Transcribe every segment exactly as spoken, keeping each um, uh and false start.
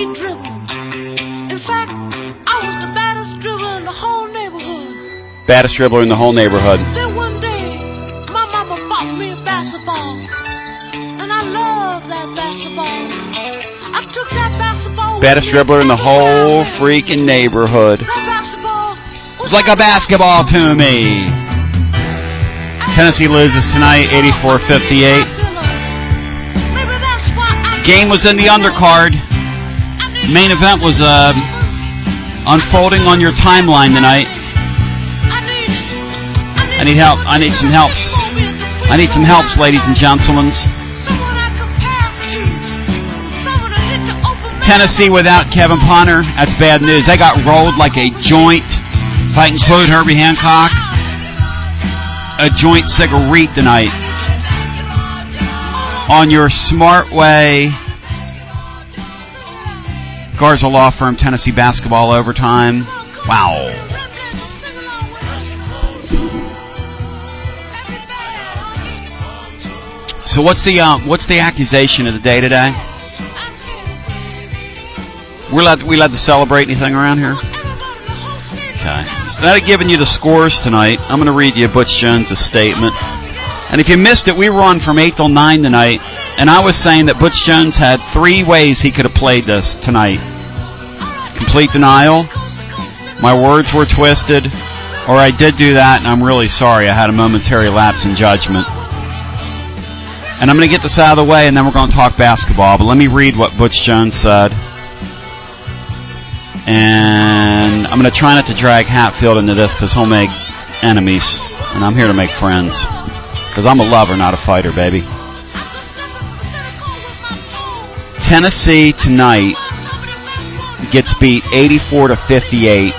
be dribbling. In fact, I was the baddest dribbler in the whole neighborhood. Baddest dribbler in the whole neighborhood. Then one day, my mama bought me a basketball. And I love that basketball. I took that basketball. Baddest dribbler in the whole freaking neighborhood. That basketball was like a basketball to me. Tennessee loses tonight, eighty-four fifty-eight. Game was in the undercard. Main event was uh, unfolding on your timeline tonight. I need help. I need some helps. I need some helps, ladies and gentlemen. Tennessee without Kevin Ponner, that's bad news. They got rolled like a joint, if I can quote Herbie Hancock, a joint cigarette tonight. On your smart way, Garza Law Firm, Tennessee basketball overtime. Wow. So what's the uh, what's the accusation of the day today? We're allowed we allowed to celebrate anything around here? Okay. Instead of giving you the scores tonight, I'm going to read you Butch Jones' statement. And if you missed it, we were on from eight till nine tonight, and I was saying that Butch Jones had three ways he could have played this tonight. Complete denial, my words were twisted, or I did do that, and I'm really sorry. I had a momentary lapse in judgment. And I'm going to get this out of the way, and then we're going to talk basketball. But let me read what Butch Jones said. And I'm going to try not to drag Hatfield into this because he'll make enemies, and I'm here to make friends. Because I'm a lover, not a fighter, baby. Tennessee tonight gets beat eighty-four to fifty-eight.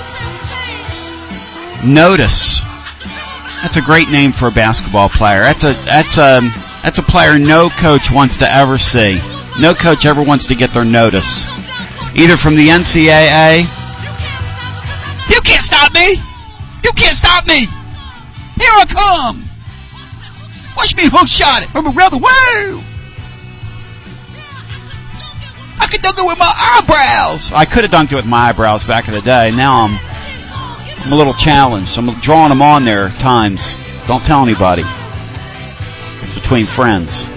Notice, that's a great name for a basketball player. That's a that's a that's a player no coach wants to ever see. No coach ever wants to get their notice, either from the N C double A. You can't stop me. You can't stop me. Here I come. Watch me hook shot it from around the world. I could dunk it with my eyebrows. I could have dunked it with my eyebrows back in the day. Now I'm, I'm a little challenged. I'm drawing them on there at times. Don't tell anybody. It's between friends.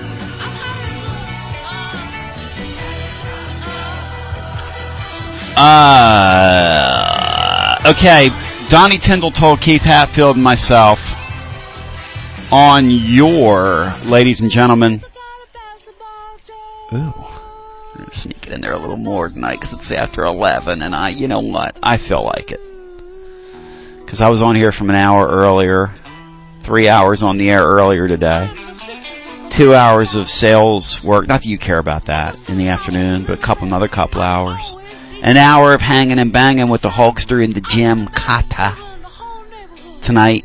Uh, okay. Donnie Tyndall told Keith Hatfield and myself, on your, ladies and gentlemen. Ooh. Sneak it in there a little more tonight because it's after eleven, and I, you know what, I feel like it. Because I was on here from an hour earlier, three hours on the air earlier today, two hours of sales work, not that you care about that, in the afternoon, but a couple, another couple hours. An hour of hanging and banging with the Hulkster in the gym, Kata, tonight.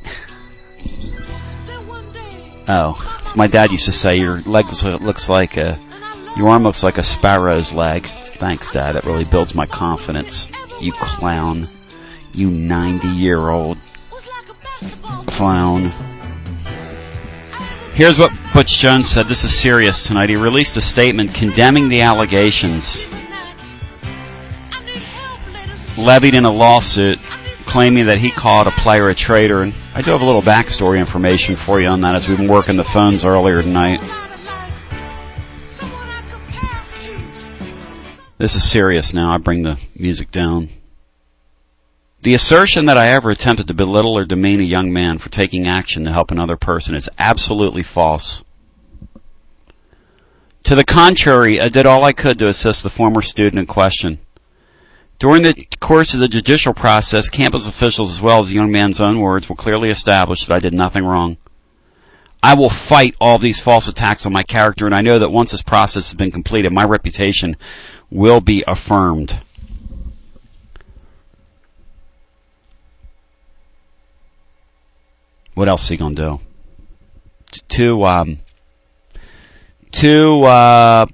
Oh, as my dad used to say, your leg looks like a, your arm looks like a sparrow's leg. Thanks, Dad. That really builds my confidence. You clown. You ninety-year-old clown. Here's what Butch Jones said. This is serious tonight. He released a statement condemning the allegations levied in a lawsuit claiming that he called a player a traitor. And I do have a little backstory information for you on that as we've been working the phones earlier tonight. This is serious now. I bring the music down. The assertion that I ever attempted to belittle or demean a young man for taking action to help another person is absolutely false. To the contrary, I did all I could to assist the former student in question. During the course of the judicial process, campus officials as well as the young man's own words will clearly establish that I did nothing wrong. I will fight all these false attacks on my character, and I know that once this process has been completed, my reputation will be affirmed. What else is he going to do? Two, um, two, uh,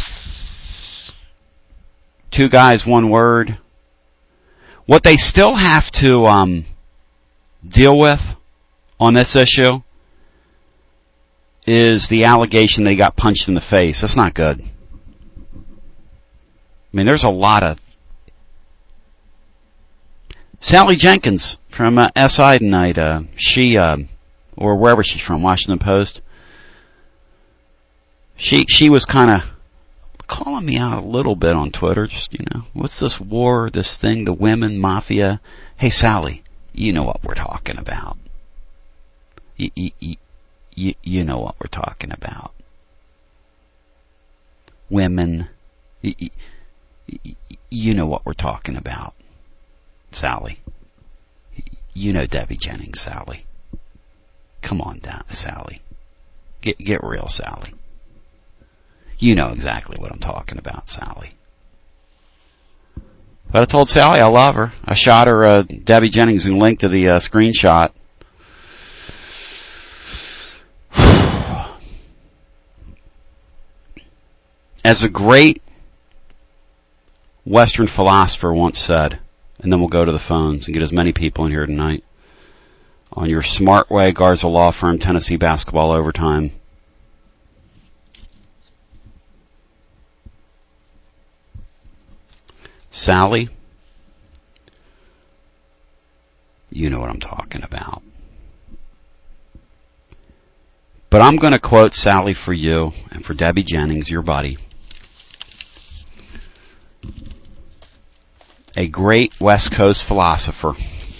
two guys, one word. What they still have to, um, deal with on this issue is the allegation that he got punched in the face. That's not good. I mean, there's a lot of... Sally Jenkins from uh, S I tonight, uh, she, uh, or wherever she's from, Washington Post, she she was kind of calling me out a little bit on Twitter, just, you know, what's this war, this thing, the women, mafia? Hey, Sally, you know what we're talking about. You, you, you, you know what we're talking about. Women, you, you know what we're talking about, Sally. You know Debbie Jennings, Sally. Come on down, Sally. Get get real, Sally. You know exactly what I'm talking about, Sally. But I told Sally I love her. I shot her uh, Debbie Jennings and linked to the uh, screenshot. As a great Western philosopher once said, and then we'll go to the phones and get as many people in here tonight, on your smart way, Garza Law Firm, Tennessee basketball overtime. Sally, you know what I'm talking about. But I'm going to quote Sally for you and for Debbie Jennings, your buddy. A great West Coast philosopher.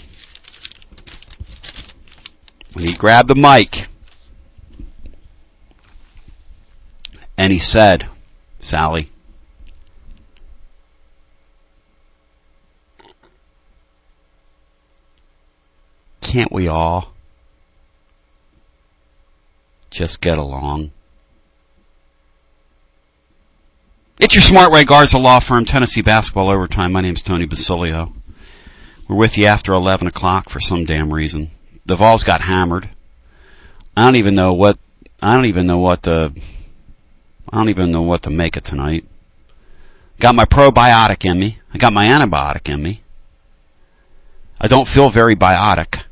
When he grabbed the mic and he said, Sally, can't we all just get along? It's your Smart Way, Garza Law Firm, Tennessee basketball overtime. My name's Tony Basilio. We're with you after eleven o'clock for some damn reason. The Vols got hammered. I don't even know what, I don't even know what to, I don't even know what to make of tonight. Got my probiotic in me. I got my antibiotic in me. I don't feel very biotic.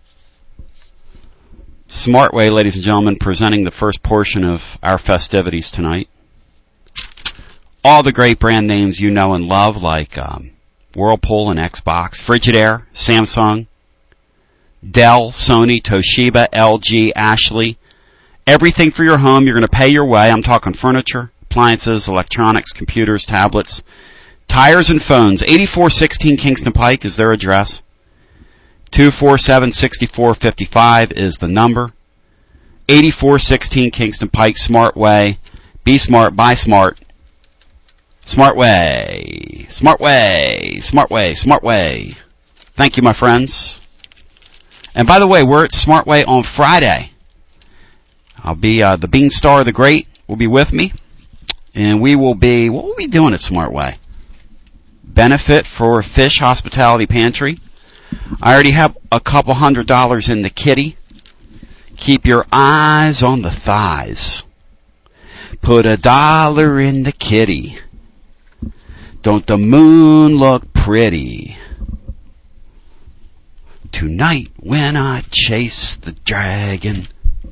Smart Way, ladies and gentlemen, presenting the first portion of our festivities tonight. All the great brand names you know and love, like um, Whirlpool and Xbox, Frigidaire, Samsung, Dell, Sony, Toshiba, L G, Ashley. Everything for your home, you're going to pay your way. I'm talking furniture, appliances, electronics, computers, tablets, tires, and phones. eighty-four sixteen Kingston Pike is their address. two four seven, six four five five is the number. eighty-four sixteen Kingston Pike, Smart Way. Be smart, buy smart. Smart Way. Smart Way. Smart Way. Smart Way. Thank you, my friends. And by the way, we're at Smart Way on Friday. I'll be, uh, the Bean Star the Great will be with me. And we will be, what will we be doing at Smart Way? Benefit for Fish Hospitality Pantry. I already have a couple hundred dollars in the kitty. Keep your eyes on the thighs. Put a dollar in the kitty. Don't the moon look pretty? Tonight when I chase the dragon.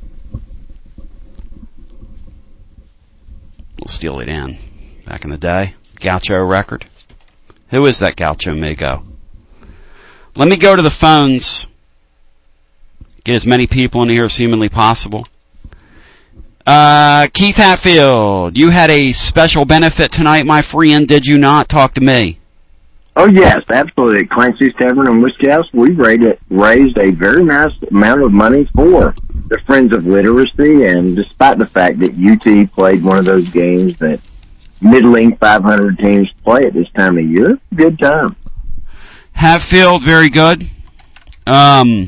We'll steal it in. Back in the day. Gaucho record. Who is that Gaucho Mago? Let me go to the phones. Get as many people in here as humanly possible. Uh, Keith Hatfield, you had a special benefit tonight, my friend, did you not? Talk to me. Oh, yes, absolutely. Clancy's Tavern and Whiskey House, we raised, raised a very nice amount of money for the Friends of Literacy, and despite the fact that U T played one of those games that middling five hundred teams play at this time of year, good time. Hatfield, very good. Um,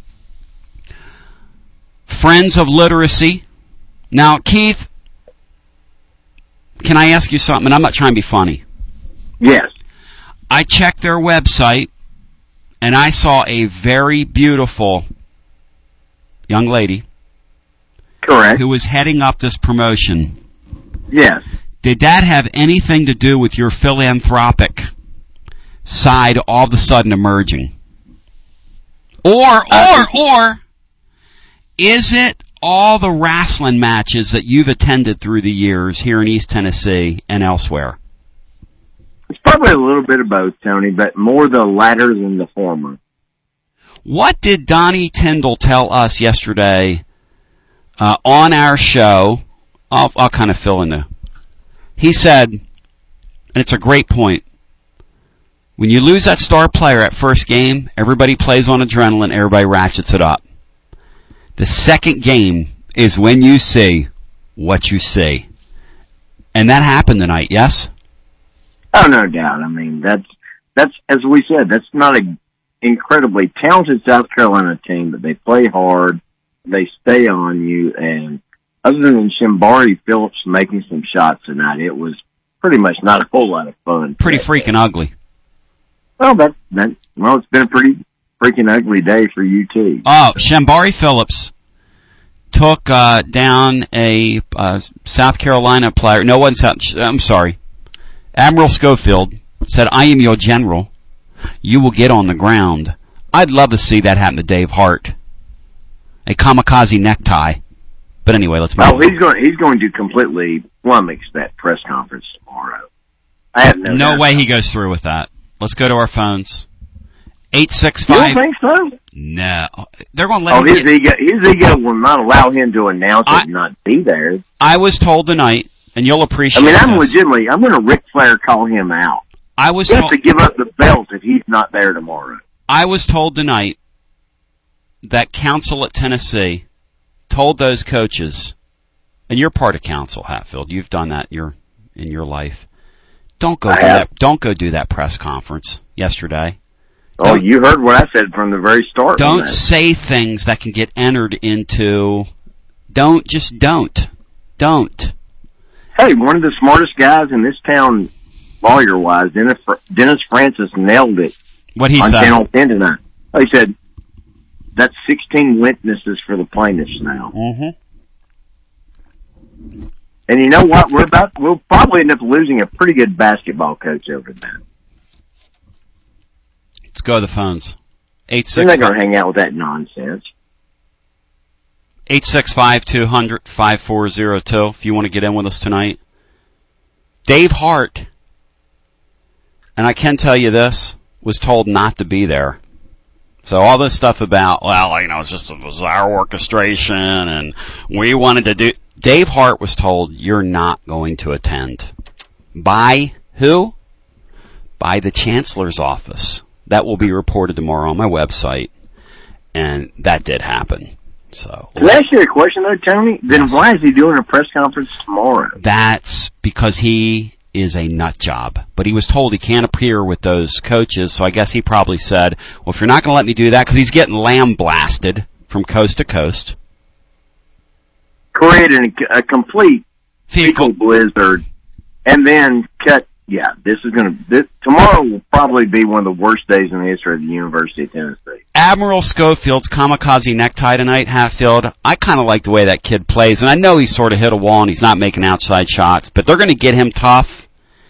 Friends of Literacy. Now, Keith, can I ask you something? And I'm not trying to be funny. Yes. I checked their website, and I saw a very beautiful young lady. Correct. Who was heading up this promotion. Yes. Did that have anything to do with your philanthropic side all of a sudden emerging? Or, or, or, is it all the wrestling matches that you've attended through the years here in East Tennessee and elsewhere? Probably a little bit of both, Tony, but more the latter than the former. What did Donnie Tyndall tell us yesterday uh, on our show? I'll, I'll kind of fill in the... He said, and it's a great point, when you lose that star player at first game, everybody plays on adrenaline, everybody ratchets it up. The second game is when you see what you see. And that happened tonight, yes? Oh, no doubt. I mean, that's, that's, as we said, that's not a incredibly talented South Carolina team, but they play hard, they stay on you, and other than Shambari Phillips making some shots tonight, it was pretty much not a whole lot of fun. Pretty freaking ugly. Well, that, that, well, it's been a pretty freaking ugly day for U T. Oh, Shambari Phillips took, uh, down a, uh, South Carolina player. No one, I'm sorry. Admiral Schofield said, I am your general. You will get on the ground. I'd love to see that happen to Dave Hart. A kamikaze necktie. But anyway, let's move oh, on. he's going, he's going to completely flummox that press conference tomorrow. I have no No way he goes through with that. Let's go to our phones. eight six You five. don't think so? No. They're going to let Oh, him his get... ego, his ego will not allow him to announce I- it and not be there. I was told tonight, and you'll I appreciate mean, I'm this. legitimately, I'm going to Ric Flair call him out. I was He has told... to give up the belt if he's not there tomorrow. I was told tonight that council at Tennessee told those coaches, and you're part of council, Hatfield. You've done that in your in your life. Don't go I do have. that. Don't go do that press conference yesterday. Oh, Don't- you heard what I said from the very start. on Don't that. say things that can get entered into. Don't just don't. Don't. Hey, one of the smartest guys in this town, lawyer-wise, Dennis, Dennis Francis, nailed it What he on said. Channel ten tonight. Oh, he said, that's sixteen witnesses for the plaintiffs now. Mm-hmm. And you know what? We're about, we'll probably end up losing a pretty good basketball coach over that. Let's go to the phones. Eight They're six not going to hang out with that nonsense. eight six five two hundred five four zero two. If you want to get in with us tonight. Dave Hart, and I can tell you this, was told not to be there. So all this stuff about, well, you know, it's just, it was our orchestration and we wanted to do, Dave Hart was told you're not going to attend. By who? By the Chancellor's office. That will be reported tomorrow on my website. And that did happen. So. Can I ask you a question though, Tony? Then Yes. why is he doing a press conference tomorrow? That's because he is a nut job. But he was told he can't appear with those coaches, so I guess he probably said, well, if you're not going to let me do that, because he's getting lamb blasted from coast to coast. Created a, a complete Fecal. fecal blizzard, and then cut. Yeah, this is going to. This, tomorrow will probably be one of the worst days in the history of the University of Tennessee. Admiral Schofield's kamikaze necktie tonight, Hatfield. I kind of like the way that kid plays, and I know he's sort of hit a wall and he's not making outside shots, but they're going to get him tough.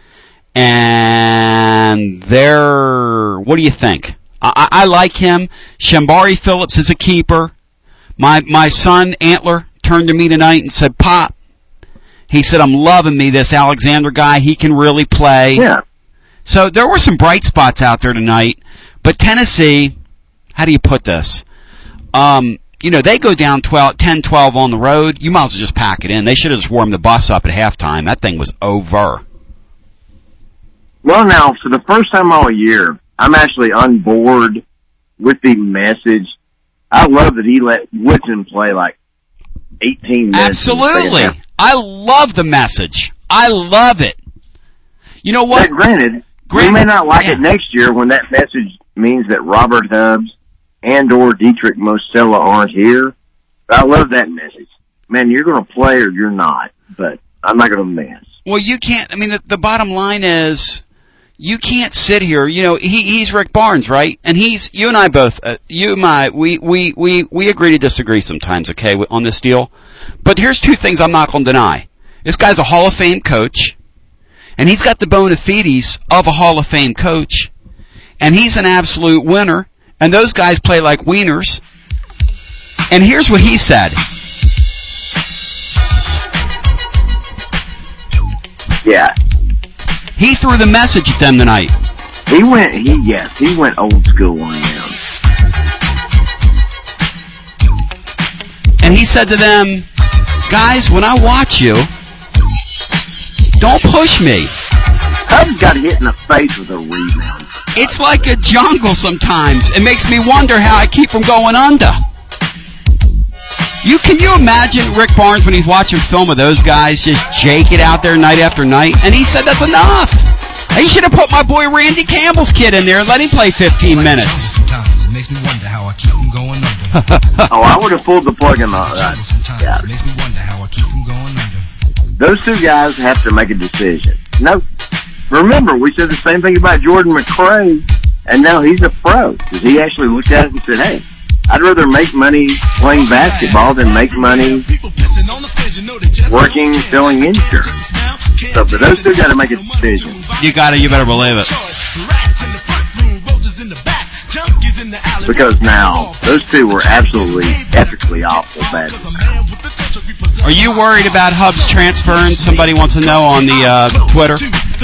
And they're, what do you think? I, I, I like him. Shambari Phillips is a keeper. My my son Antler turned to me tonight and said, "Pop," he said, "I'm loving me this Alexander guy. He can really play." Yeah. So there were some bright spots out there tonight, but Tennessee, how do you put this? Um, you know, they go down twelve, ten twelve on the road. You might as well just pack it in. They should have just warmed the bus up at halftime. That thing was over. Well, now, for the first time all year, I'm actually on board with the message. I love that he let Woodson play like eighteen minutes. in the second Absolutely. half. I love the message. I love it. You know what? But granted, Granted, we may not like yeah. it next year when that message means that Robert Hubbs and or Dietrich Mosella aren't here. But I love that message. Man, you're going to play or you're not, but I'm not going to mess. Well, you can't, I mean, the, the bottom line is, you can't sit here, you know, he, he's Rick Barnes, right? And he's, you and I both, uh, you and I, we, we, we, we agree to disagree sometimes, okay, on this deal. But here's two things I'm not going to deny. This guy's a Hall of Fame coach, and he's got the bona fides of a Hall of Fame coach, and he's an absolute winner, and those guys play like wieners. And here's what he said. Yeah. He threw the message at them tonight. He went, he yes, he went old school on them. And he said to them, guys, when I watch you, don't push me. Hubs got hit in the face with a rebound. It's like a jungle sometimes. It makes me wonder how I keep from going under. You Can you imagine Rick Barnes when he's watching film of those guys just jake it out there night after night? And he said that's enough. He should have put my boy Randy Campbell's kid in there and let him play fifteen minutes. Sometimes it makes me wonder how I keep from going under. Oh, I would have pulled the plug in on that. Yeah. It makes me wonder how I keep from going under. Those two guys have to make a decision. No, remember, we said the same thing about Jordan McRae, and now he's a pro. Because he actually looked at it and said, hey, I'd rather make money playing basketball than make money working, selling insurance. So for those two got to make a decision. You got to, you better believe it. Because now, those two were absolutely, epically awful bad. Are you worried about Hubs transferring? Somebody wants to know on the uh, Twitter.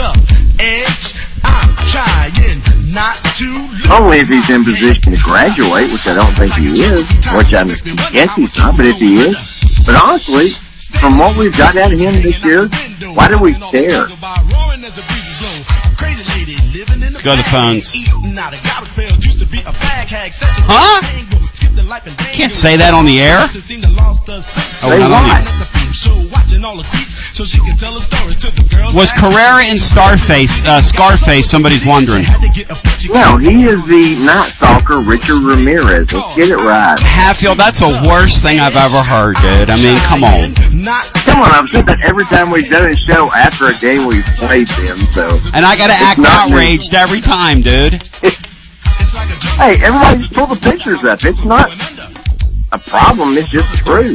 Only if he's in position to graduate, which I don't think he is, which I guess he's not, but if he is. But honestly, from what we've got out of him this year, why do we care? Go to the phones. Huh? Can't say that on the air. Oh, Say why? Was Carrera in Starface, uh, Scarface? Somebody's wondering. No, he is the Night Stalker, Richard Ramirez. Let's get it right. Hatfield, that's the worst thing I've ever heard, dude. I mean, come on. Come on, I've said that every time we've done a show after a game we've played them, so. And I gotta act outraged every time, dude. Hey, everybody's pull the pictures up. It's not a problem, it's just true.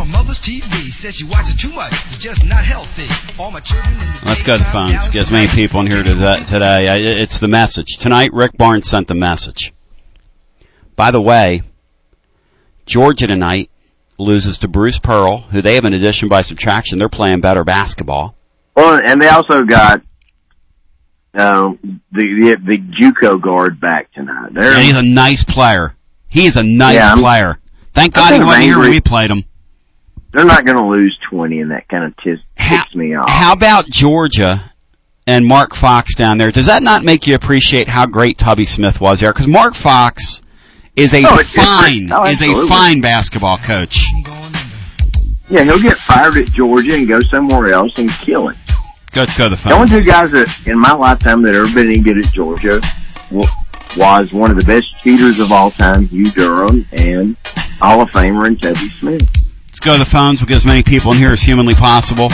Let's go to the phones. Get as many people in here today. It's the message. Tonight, Rick Barnes sent the message. By the way, Georgia tonight loses to Bruce Pearl, who they have an addition by subtraction. They're playing better basketball. Well, and they also got um, the, the the JUCO guard back tonight. They're, yeah, he's a nice player. He is a nice yeah, player. Thank God he wasn't here when we played him. They're not going to lose twenty, and that kind of ticks, ticks me off. How about Georgia and Mark Fox down there? Does that not make you appreciate how great Tubby Smith was there? Because Mark Fox is a oh, it, fine oh, is a fine basketball coach. Yeah, he'll get fired at Georgia and go somewhere else and kill it. Go go to the phone. The only two guys that in my lifetime that ever been any good at Georgia was one of the best cheaters of all time, Hugh Durham, and Hall of Famer and Tubby Smith. Let's go to the phones. We'll get as many people in here as humanly possible.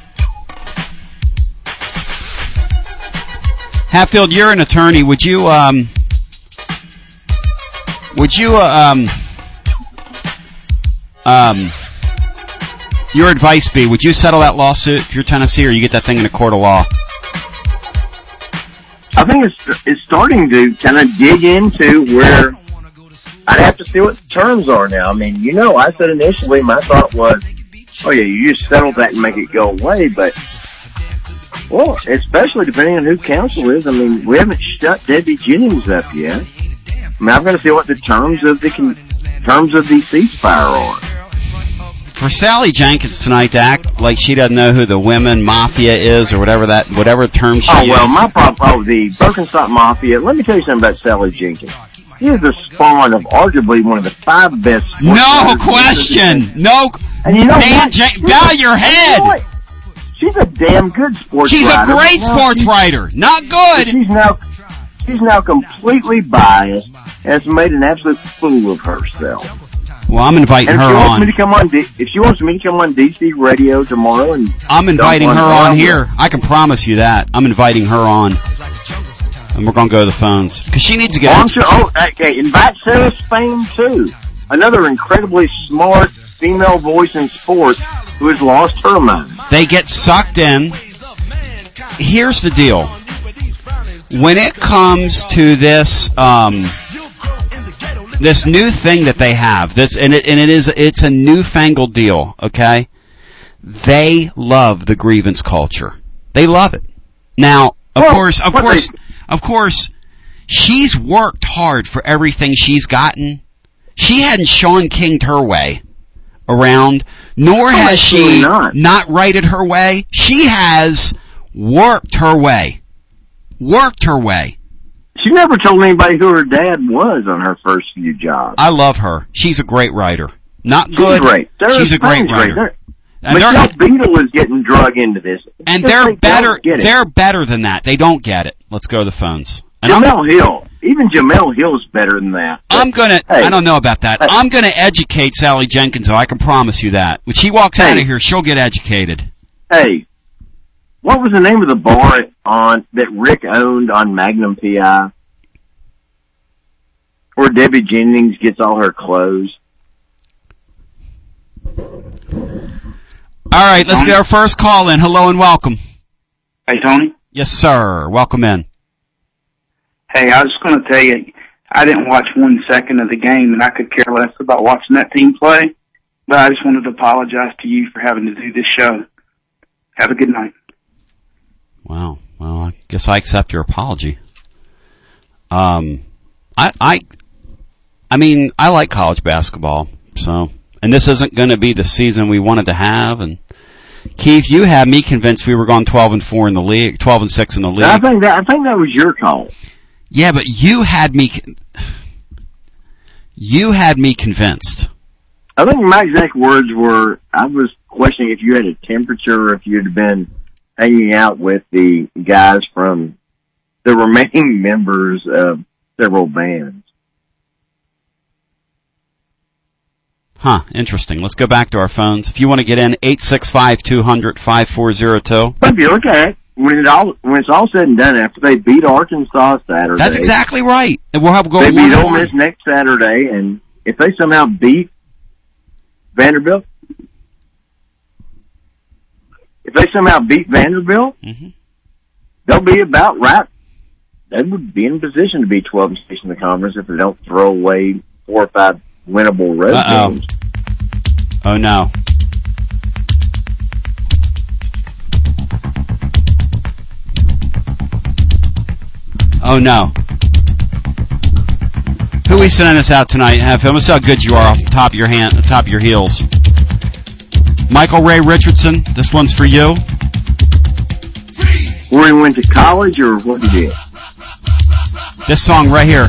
Hatfield, you're an attorney. Would you, um, would you, uh, um, um, your advice be, would you settle that lawsuit if you're Tennessee, or you get that thing in a court of law? I think it's it's starting to kind of dig into where I'd have to see what the terms are now. I mean, you know, I said initially my thought was, oh yeah, you just settle that and make it go away, but, well, especially depending on who counsel is. I mean, we haven't shut Debbie Jennings up yet. I mean, I've got to see what the terms of the con- terms of the ceasefire are. For Sally Jenkins tonight to act like she doesn't know who the women mafia is, or whatever that whatever term she Oh uses. well, my problem. Oh, the Birkenstock Mafia. Let me tell you something about Sally Jenkins. She is the spawn of arguably one of the five best. No question. No. And you know Dan, what? J- bow your head. You know what? She's a damn good sports She's writer. a great sports she's, writer. Not good. She's now, she's now completely biased and has made an absolute fool of herself. Well, I'm inviting and if her she wants on. Me to come on. D- if she wants me to come on D C radio tomorrow, and I'm inviting her on with. here. I can promise you that. I'm inviting her on, and we're gonna go to the phones because she needs to get. Oh, I'm sure. Oh, okay. Invite Sarah Spain too. Another incredibly smart female voice in sports who has lost her mind. They get sucked in. Here's the deal. When it comes to this, um, this new thing that they have, this and it and it is it's a newfangled deal. Okay, they love the grievance culture. They love it. Now, Of Well, course, of what course, they- of course, she's worked hard for everything she's gotten. She hadn't Sean King'd her way around, nor No, has she absolutely not. not righted her way. She has worked her way. Worked her way. She never told anybody who her dad was on her first few jobs. I love her. She's a great writer. Not She's good. great. Sarah She's a great Spain's writer. Great. And they're, Michelle Beadle is getting drug into this. and Just they're think they better. don't get it. They're better than that. They don't get it. Let's go to the phones. And I'm, Jamel Hill. Even Jamel Hill's better than that. I'm gonna. Hey. I don't know about that. Hey. I'm gonna educate Sally Jenkins. Though I can promise you that. When she walks out Hey. of here, she'll get educated. Hey, what was the name of the bar on that Rick owned on Magnum P I? Where Debbie Jennings gets all her clothes. All right, let's get our first call in. Hello and welcome. Hey, Tony. Yes, sir. Welcome in. Hey, I was just going to tell you, I didn't watch one second of the game, and I could care less about watching that team play, but I just wanted to apologize to you for having to do this show. Have a good night. Wow. Well, I guess I accept your apology. Um, I, I, I mean, I like college basketball, so, and this isn't going to be the season we wanted to have. And Keith, you had me convinced we were going twelve and four in the league, twelve and six in the league. I think that I think that was your call. Yeah, but you had me, you had me convinced. I think my exact words were, I was questioning if you had a temperature or if you'd been hanging out with the guys from the remaining members of several bands. Huh, interesting. Let's go back to our phones. If you want to get in, eight six five, two hundred, five four zero two. But if you look at it, when it all when it's all said and done, after they beat Arkansas Saturday, That's exactly right. And we'll have go they one beat Ole one. Miss next Saturday, and if they somehow beat Vanderbilt, if they somehow beat Vanderbilt, Mm-hmm. they'll be about right. They would be in position to be twelve and six in the conference if they don't throw away four or five winnable road Uh-oh. games. Oh no. Oh no. Who are we sending us out tonight? Have him. Let's see how good you are off the top of your hand, the top of your heels. Michael Ray Richardson, this one's for you. Where he went to college or what he did? This song right here.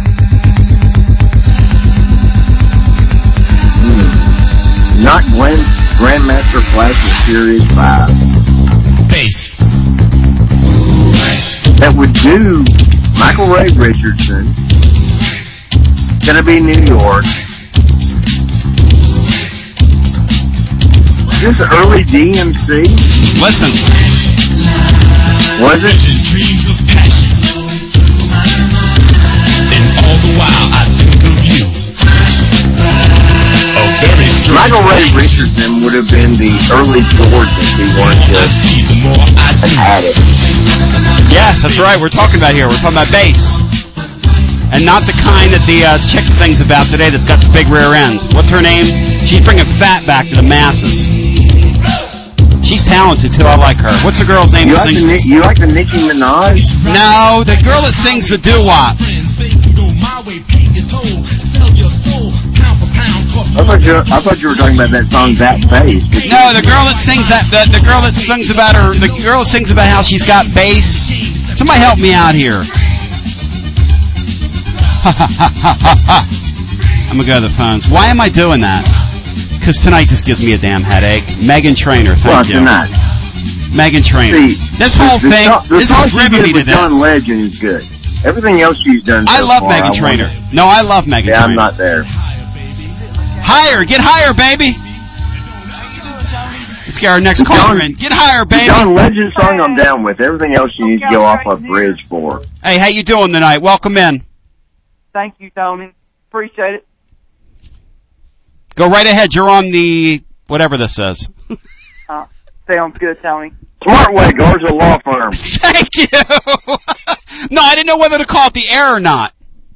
Not Glenn, Grandmaster Flash and Furious five. Bass. That would do Michael Ray Richardson. Gonna be New York. Is this early D M C? Listen. Was it? Dreams of passion. And all the while I think of you. A very strong Michael Ray Richardson would have been the early George if he weren't I just see the more I an do. addict. Yes, that's right. We're talking about here. We're talking about bass. And not the kind that the uh, chick sings about today that's got the big rear end. What's her name? She's bringing fat back to the masses. She's talented, too. I like her. What's the girl's name You that like, sings? the, Ni- you like the Nicki Minaj? No, the girl that sings the doo-wop. I thought you, I thought you were talking about that song, That Bass. No, the girl that sings that, the, the girl that sings about her, the girl that sings about how she's got bass. Somebody help me out here. I'm gonna go to the phones. Why am I doing that? Because tonight just gives me a damn headache. Megan Trainor, Well, thank you. tonight. Megan Trainor. See, This whole the, thing, the, the this song is she driven did me to with John this. Legend is good. Everything else she's done so I love far, Megan I Trainor. wonder- No, I love Megan Yeah, Trainor. I'm not there. Higher, get higher, baby. Let's get our next caller in. Get higher, The baby. John Legend song I'm down with. Everything else you need to go off a bridge for. Hey, how you doing tonight? Welcome in. Thank you, Tony. Appreciate it. Go right ahead. You're on the whatever this says. Uh, sounds good, Tony. Smartway, Garza Law Firm. Thank you. No, I didn't know whether to call it the air or not.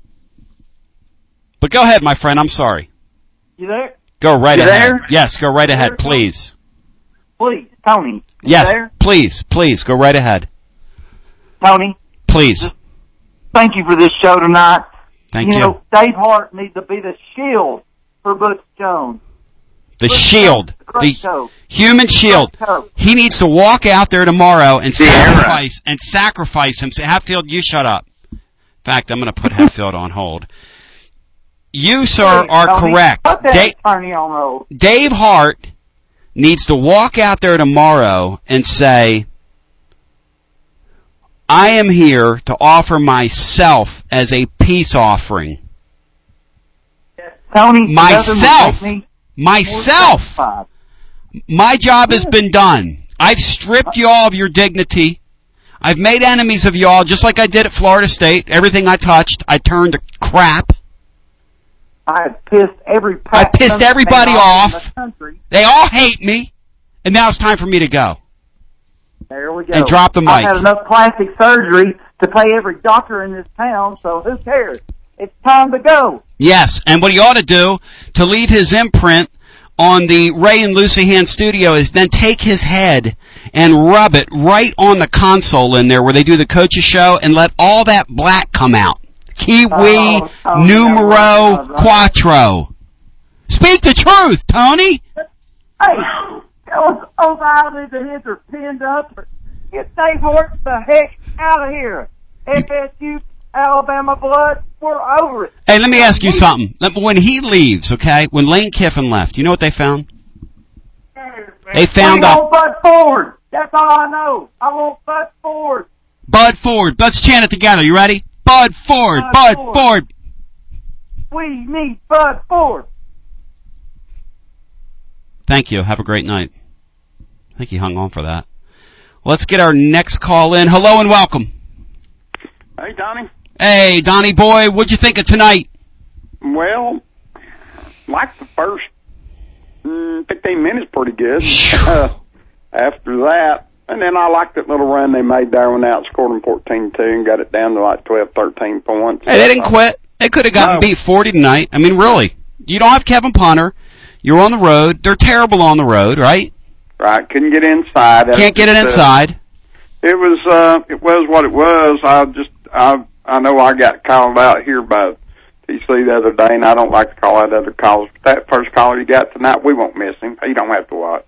But go ahead, my friend. I'm sorry. You there? Go right You ahead. there? Yes, go right ahead, there, please. Please, Tony. You Yes, there? please, please, go right ahead. Tony, Please. Thank you for this show tonight. Thank you. you. know, Dave Hart needs to be the shield for Butch Jones. The Butch shield. Jones, the great The coach. human shield. Great coach. He needs to walk out there tomorrow and Sierra. sacrifice and sacrifice him. Say, Hatfield, you shut up. In fact, I'm going to put Hatfield on hold. You, sir, are Tony, correct. Put that Da- attorney on hold. Dave Hart needs to walk out there tomorrow and say, I am here to offer myself as a peace offering. Tony, Myself. nothing would make me Myself. satisfied. My job has been done. I've stripped y'all of your dignity. I've made enemies of y'all, just like I did at Florida State. Everything I touched, I turned to crap. I have pissed every I pissed everybody off. in the country. They all hate me. And now it's time for me to go. There we go. And drop the mic. I've had enough plastic surgery to pay every doctor in this town, so who cares? It's time to go. Yes, and what he ought to do to leave his imprint on the Ray and Lucy Hand studio is then take his head and rub it right on the console in there where they do the coaches show and let all that black come out. Kiwi, Oh, Tony, numero, that was- quattro. Speak the truth, Tony! Hey, those, those eyelids of his are pinned up. Get Dave Hart the heck out of here. F S U, Alabama blood, we're over it. Hey, let me ask you something. Let- When he leaves, okay, when Lane Kiffin left, you know what they found? They found I a want Bud Ford. That's all I know. I want Bud Ford. Bud Ford. Let's chant it together. You ready? Bud Ford, Bud Bud Ford. Ford. We need Bud Ford. Thank you. Have a great night. I think he hung on for that. Let's get our next call in. Hello and welcome. Hey, Donnie. Hey, Donnie boy, what'd you think of tonight? Well, like the first mm, fifteen minutes pretty good. uh, after that, and then I liked that little run they made there when they outscored them fourteen two and got it down to like twelve, thirteen points. Hey, they didn't quit. They could have gotten No. beat forty tonight. I mean, really. You don't have Kevin Punter. You're on the road. They're terrible on the road, right? Right, couldn't get inside. Can't get it Uh, inside. It was, uh, it was what it was. I just, I, I know I got called out here by T C the other day, and I don't like to call out other calls. But that first caller you got tonight, we won't miss him. You don't have to watch.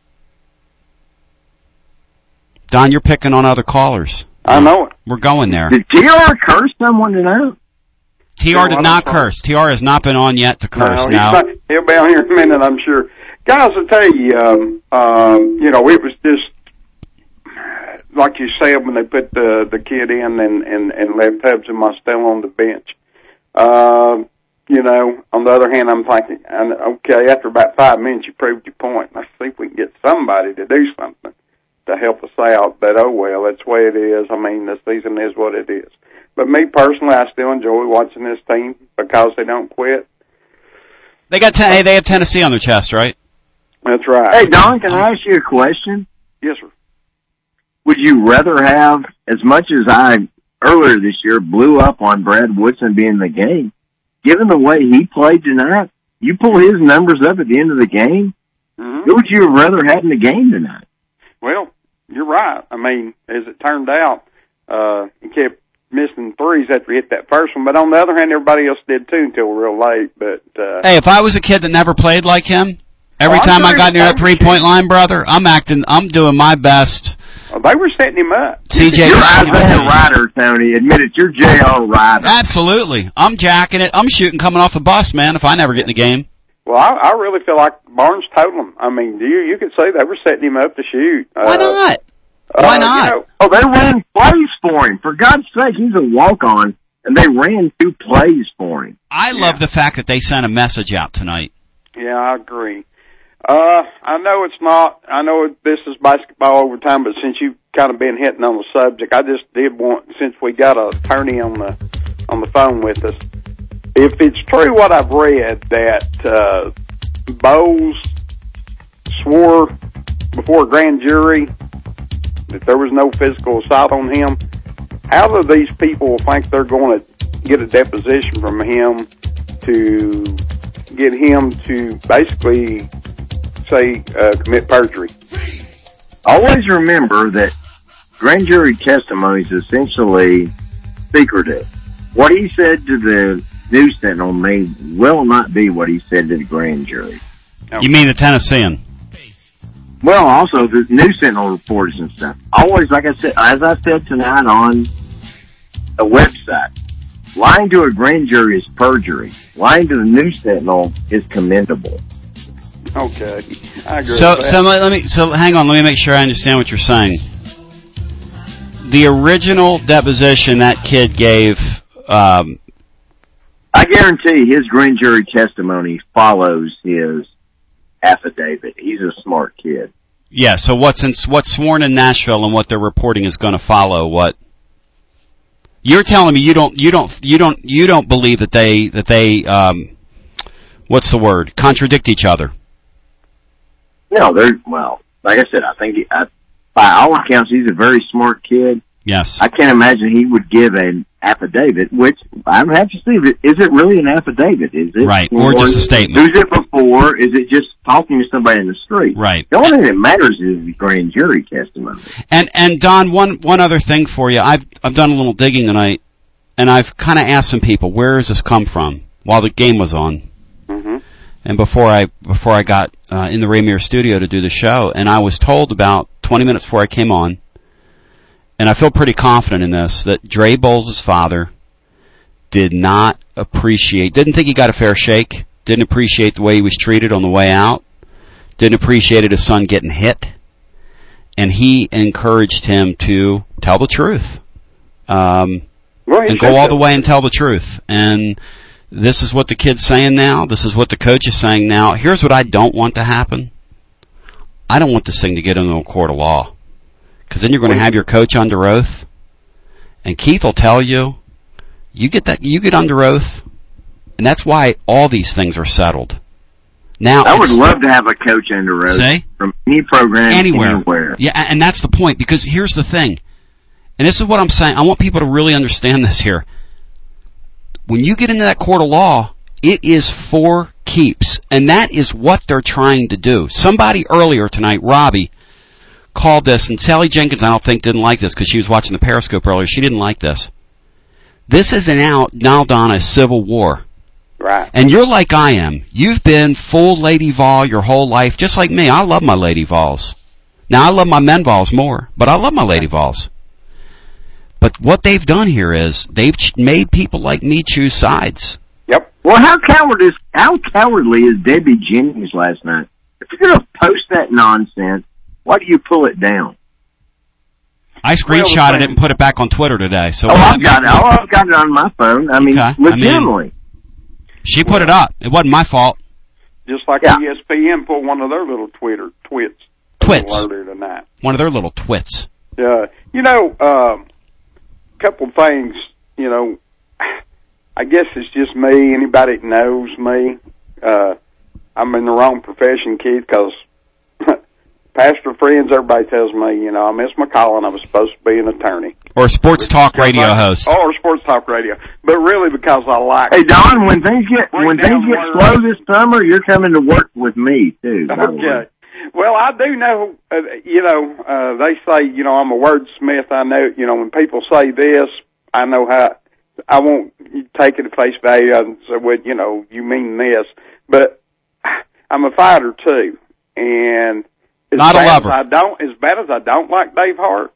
Don, you're picking on other callers. I know it. We're going there. Did T R curse someone tonight? T R Yeah, did I'm not sorry. curse. T R has not been on yet to curse. No, now. he's not, he'll be on here in a minute, I'm sure. Guys, I tell you, um, um, you know, it was just like you said when they put the the kid in and and, and left Tubbs and Mostel on the bench. Um, you know, on the other hand, I'm thinking, and okay, after about five minutes, you proved your point. Let's see if we can get somebody to do something to help us out. But oh well, that's the way it is. I mean, the season is what it is. But me personally, I still enjoy watching this team because they don't quit. They got ten, hey, they have Tennessee on their chest, right? That's right. Hey, Don, can I ask you a question? Yes, sir. Would you rather have, as much as I earlier this year blew up on Brad Woodson being in the game, given the way he played tonight, you pull his numbers up at the end of the game, Mm-hmm. who would you have rather had in the game tonight? Well, you're right. I mean, as it turned out, uh, he kept missing threes after he hit that first one. But on the other hand, everybody else did too until real late. But uh, Hey, if I was a kid that never played like him, every Oh, I'm time I very- got near that I'm- three-point line, brother, I'm acting, I'm doing my best. well, they were setting him up. C J, You're I'm gonna tell Isaiah you. Ryder, Tony. Admit it, you're J R Ryder. Absolutely. I'm jacking it. I'm shooting coming off the bus, man, if I never get in the game. Well, I, I really feel like Barnes told them. I mean, you you could say they were setting him up to shoot. Uh, Why not? Why uh, not? You know, Oh, they ran plays for him. For God's sake, he's a walk-on, and they ran two plays for him. I love the fact that they sent a message out tonight. yeah, I agree. Uh, I know it's not, I know this is basketball overtime, but since you've kind of been hitting on the subject, I just did want, since we got a attorney on the, on the phone with us, if it's true what I've read that, uh, Bowles swore before a grand jury that there was no physical assault on him, how do these people think they're going to get a deposition from him to get him to basically say uh, commit perjury? Always remember that grand jury testimony is essentially secretive. What he said to the News Sentinel may well not be what he said to the grand jury. You mean the Tennessean? Well, also the News Sentinel reporters and stuff. Always, like I said, as I said tonight on a website, lying to a grand jury is perjury. Lying to the News Sentinel is commendable. Okay, I agree. So, with that. so let let me. So, hang on. Let me make sure I understand what you're saying. The original deposition that kid gave. Um, I guarantee his grand jury testimony follows his affidavit. He's a smart kid. yeah. So, what's in, what's sworn in Nashville and what they're reporting is going to follow what. You're telling me you don't you don't you don't you don't believe that they that they um, what's the word contradict each other? No, they're well. Like I said, I think he, I, by all accounts, he's a very smart kid. Yes. I can't imagine he would give an affidavit, which I would have to see. Is it really an affidavit? Is it Right, or just a statement? Who's it before? Is it just talking to somebody in the street? Right. The only thing that matters is the grand jury testimony. And and Don, one one other thing for you. I've I've done a little digging tonight, and I've kind of asked some people, where does this come from? While the game was on, Mm-hmm. and before I before I got uh, in the Rainier studio to do the show, and I was told about twenty minutes before I came on, and I feel pretty confident in this, that Dre Bowles' father did not appreciate, didn't think he got a fair shake, didn't appreciate the way he was treated on the way out, didn't appreciate his son getting hit, and he encouraged him to tell the truth, um, Well, he and said go all so. the way and tell the truth. And this is what the kid's saying now. This is what the coach is saying now. Here's what I don't want to happen. I don't want this thing to get into a court of law. Because then you're going to have your coach under oath, and Keith will tell you, you get that, you get under oath, and that's why all these things are settled. Now, I would it's- love to have a coach under oath See? from any program anywhere. anywhere. Yeah, and that's the point, because here's the thing, and this is what I'm saying. I want people to really understand this here. When you get into that court of law, it is for keeps, and that is what they're trying to do. Somebody earlier tonight, Robbie, called this, and Sally Jenkins, I don't think, didn't like this because she was watching the Periscope earlier. She didn't like this. This is now, now Donna, a civil war. Right. And you're like I am. You've been full Lady Vol your whole life, just like me. I love my Lady Vols. Now, I love my men Vols more, but I love my Lady Vols. But what they've done here is they've ch- made people like me choose sides. Yep. Well, how coward is how cowardly is Debbie Jennings last night? If you're going to post that nonsense, why do you pull it down? I screenshotted it and put it back on Twitter today. So Oh, what- I've got it. Oh, I've got it on my phone. I mean, Okay. I legitimately. mean, she put it up. It wasn't my fault. Just like Yeah. E S P N pulled one of their little Twitter twits. Twits. Earlier tonight. One of their little twits. Uh, you know, um, couple things, you know, I guess it's just me. Anybody that knows me, uh, I'm in the wrong profession, Keith, because pastor friends, everybody tells me, you know, I missed my calling. I was supposed to be an attorney. Or a sports talk radio host. Or sports talk radio. But really because I like Hey, Don, when things get Break when down things get where- slow this summer, you're coming to work with me too. by the way. Okay. Well, I do know, uh, you know, uh, they say, you know, I'm a wordsmith. I know, you know, when people say this, I know how, I won't take it at face value and say, well, you know, you mean this. But I'm a fighter, too. And as Not a bad lover. As I don't, as bad as I don't like Dave Hart,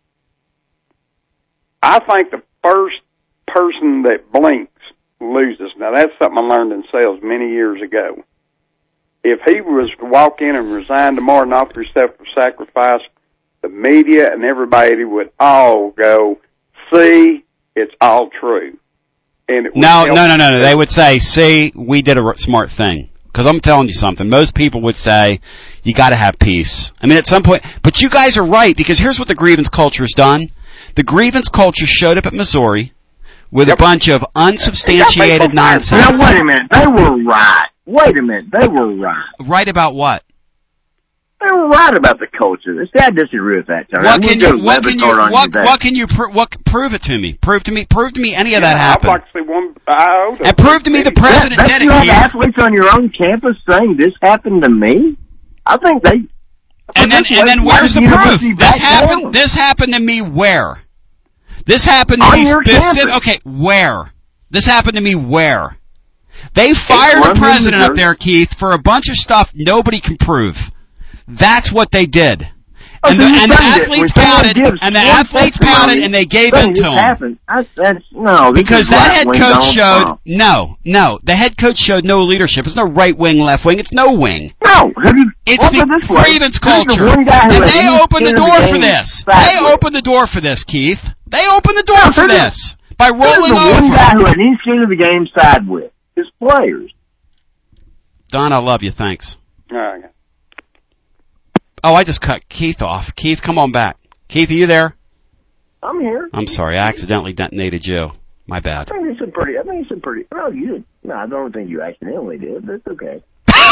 I think the first person that blinks loses. Now, that's something I learned in sales many years ago. If he was to walk in and resign tomorrow and offer himself for sacrifice, the media and everybody would all go, see, it's all true. And it would No, help- no, no, no, no. They would say, see, we did a r- smart thing. Because I'm telling you something. Most people would say, you got to have peace. I mean, at some point, but you guys are right, because here's what the grievance culture has done. The grievance culture showed up at Missouri with Yep. a bunch of unsubstantiated Now, nonsense. wait a minute. They were right. Wait a minute. They were right. Right about what? They were right about the culture. See, I disagree with that, Tony. What I'm can gonna you, go what can you, Levitard on what, today. what can you, pr- what, prove it to me. Prove to me, prove to me any of Yeah, that I'd happened. like to see one iota. And prove to me the president That- did you it, have Keith. athletes on your own campus saying this happened to me? I think they, And then, and then where's the proof? This happened, this happened to me where? This happened to me specific, okay, where? This happened to me where? They fired the president up there, Keith, for a bunch of stuff nobody can prove. That's what they did. And the, and the athletes pouted, and the athletes pouted, and they gave in to him. That's, no, because that head coach showed, no, no, the head coach showed no leadership. It's no right wing, left wing, it's no wing. No, it's the grievance culture. And they opened the door for this. They opened the door for this, Keith. They opened the door for this by rolling over. One guy who had any skin of the game side with his players. Don, I love you. Thanks. All right. Oh, I just cut Keith off. Keith, come on back. Keith, are you there? I'm here. I'm sorry, I accidentally detonated you. My bad. I think you said pretty. I think you said pretty. Well, you didn't. No, I don't think you accidentally did. That's okay.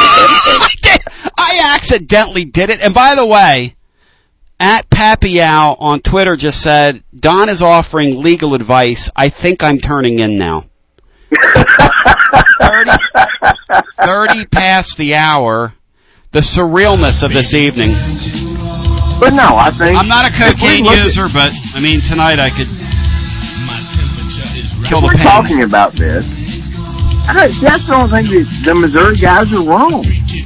I accidentally did it. And by the way, at Papiao on Twitter just said, Don is offering legal advice. I think I'm turning in now. thirty, thirty past the hour. The surrealness of this evening. But no, I think... I'm not a cocaine user, at, but, I mean, tonight I could kill the we're pain. We're talking about this. I just don't think that the Missouri guys are wrong.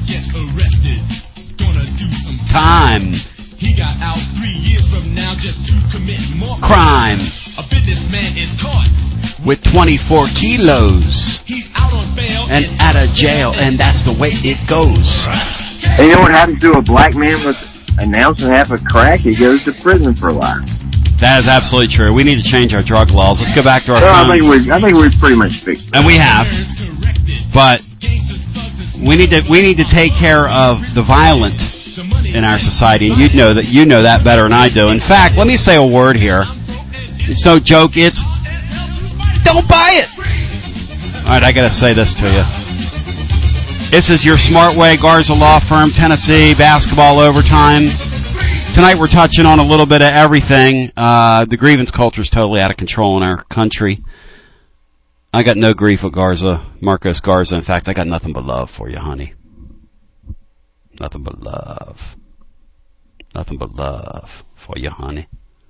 Time. He got out three years from now just to commit more crime. A businessman is caught with twenty-four kilos. He's out on bail and out of jail, and that's the way it goes. And you know what happens to a black man with an ounce and a half of crack? He goes to prison for life. That is absolutely true. We need to change our drug laws. Let's go back to our well, phones. I think we, I think we've pretty much fixed that. And we have, but we need to we need to take care of the violent in our society, and you know that you know that better than I do. In fact, let me say a word here. It's no joke. It's don't buy it. All right, I got to say this to you. This is your Smart Way Garza Law Firm, Tennessee basketball overtime. Tonight we're touching on a little bit of everything. Uh, the grievance culture is totally out of control in our country. I got no grief with Garza, Marcos Garza. In fact, I got nothing but love for you, honey. Nothing but love. Nothing but love for you, honey.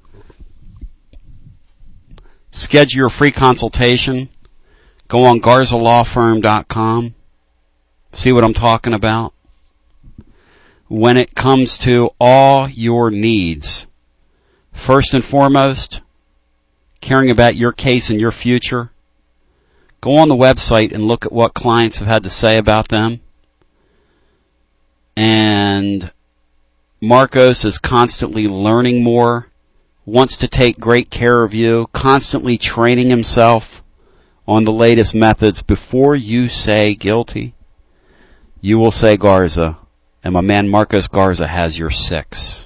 Schedule your free consultation. Go on garza law firm dot com. See what I'm talking about? When it comes to all your needs, first and foremost, caring about your case and your future, go on the website and look at what clients have had to say about them. And Marcos is constantly learning more, wants to take great care of you, constantly training himself on the latest methods. Before you say guilty, you will say Garza, and my man Marcos Garza has your six.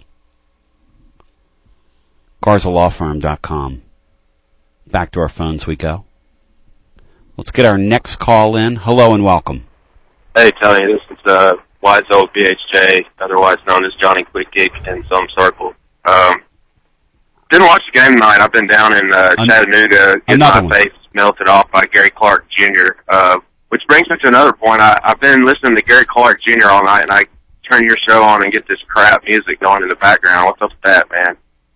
garza law firm dot com. Back to our phones we go. Let's get our next call in. Hello and welcome. Hey, Tony, this is uh, Wise Old B H J, otherwise known as Johnny Quick Geek in some circles. Um, didn't watch the game tonight. I've been down in uh, Chattanooga getting my one. face melted off by Gary Clark Junior Uh, which brings me to another point. I, I've been listening to Gary Clark Junior all night, and I turn your show on and get this crap music going in the background. What's up with that, man?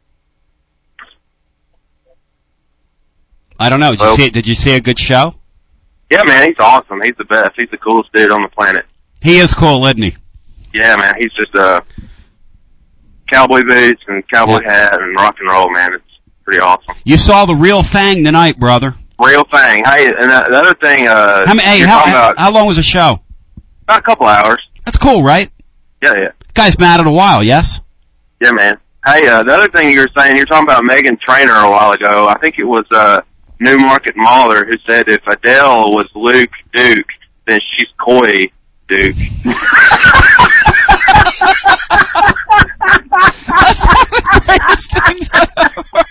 I don't know. Did well, you see it? Did you see a good show? Yeah, man, he's awesome. He's the best. He's the coolest dude on the planet. He is cool, isn't he? Yeah, man. He's just a cowboy boots and cowboy yeah. hat and rock and roll, man. It's pretty awesome. You saw the real thing tonight, brother. Real thing. Hey, and uh, the other thing. Uh, how, hey, how, about, how long was the show? About a couple hours. That's cool, right? Yeah, yeah. Guy's mad at a while, yes? Yeah, man. Hey, uh, the other thing you were saying, you were talking about Meghan Trainor a while ago. I think it was uh, Newmarket Mahler who said if Adele was Luke Duke, then she's Coy Duke. That's one of the greatest things ever.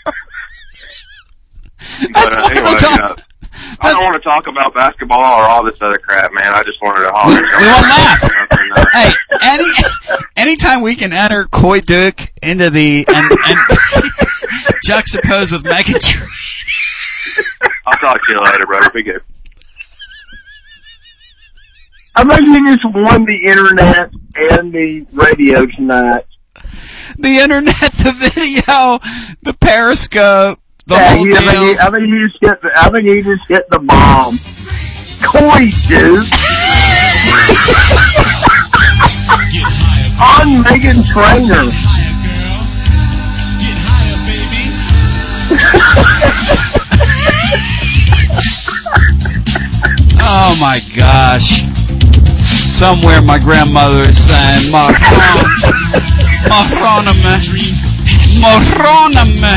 But uh, anyway, uh, I don't want to talk about basketball or all this other crap, man. I just wanted to holler. We want laugh. Hey, any anytime we can enter Coy Duke into the and, and juxtapose with Meghan Trainor. I'll talk to you later, brother. Be good. I think you just won the internet and the radio tonight The internet, the video, the Periscope, the yeah, whole you, deal. I think, you, I think you just hit the, I think you just hit the bomb. Koi, dude. On Meghan Trainor. Oh my gosh. Somewhere my grandmother is saying, Marron, Marroname, Marroname.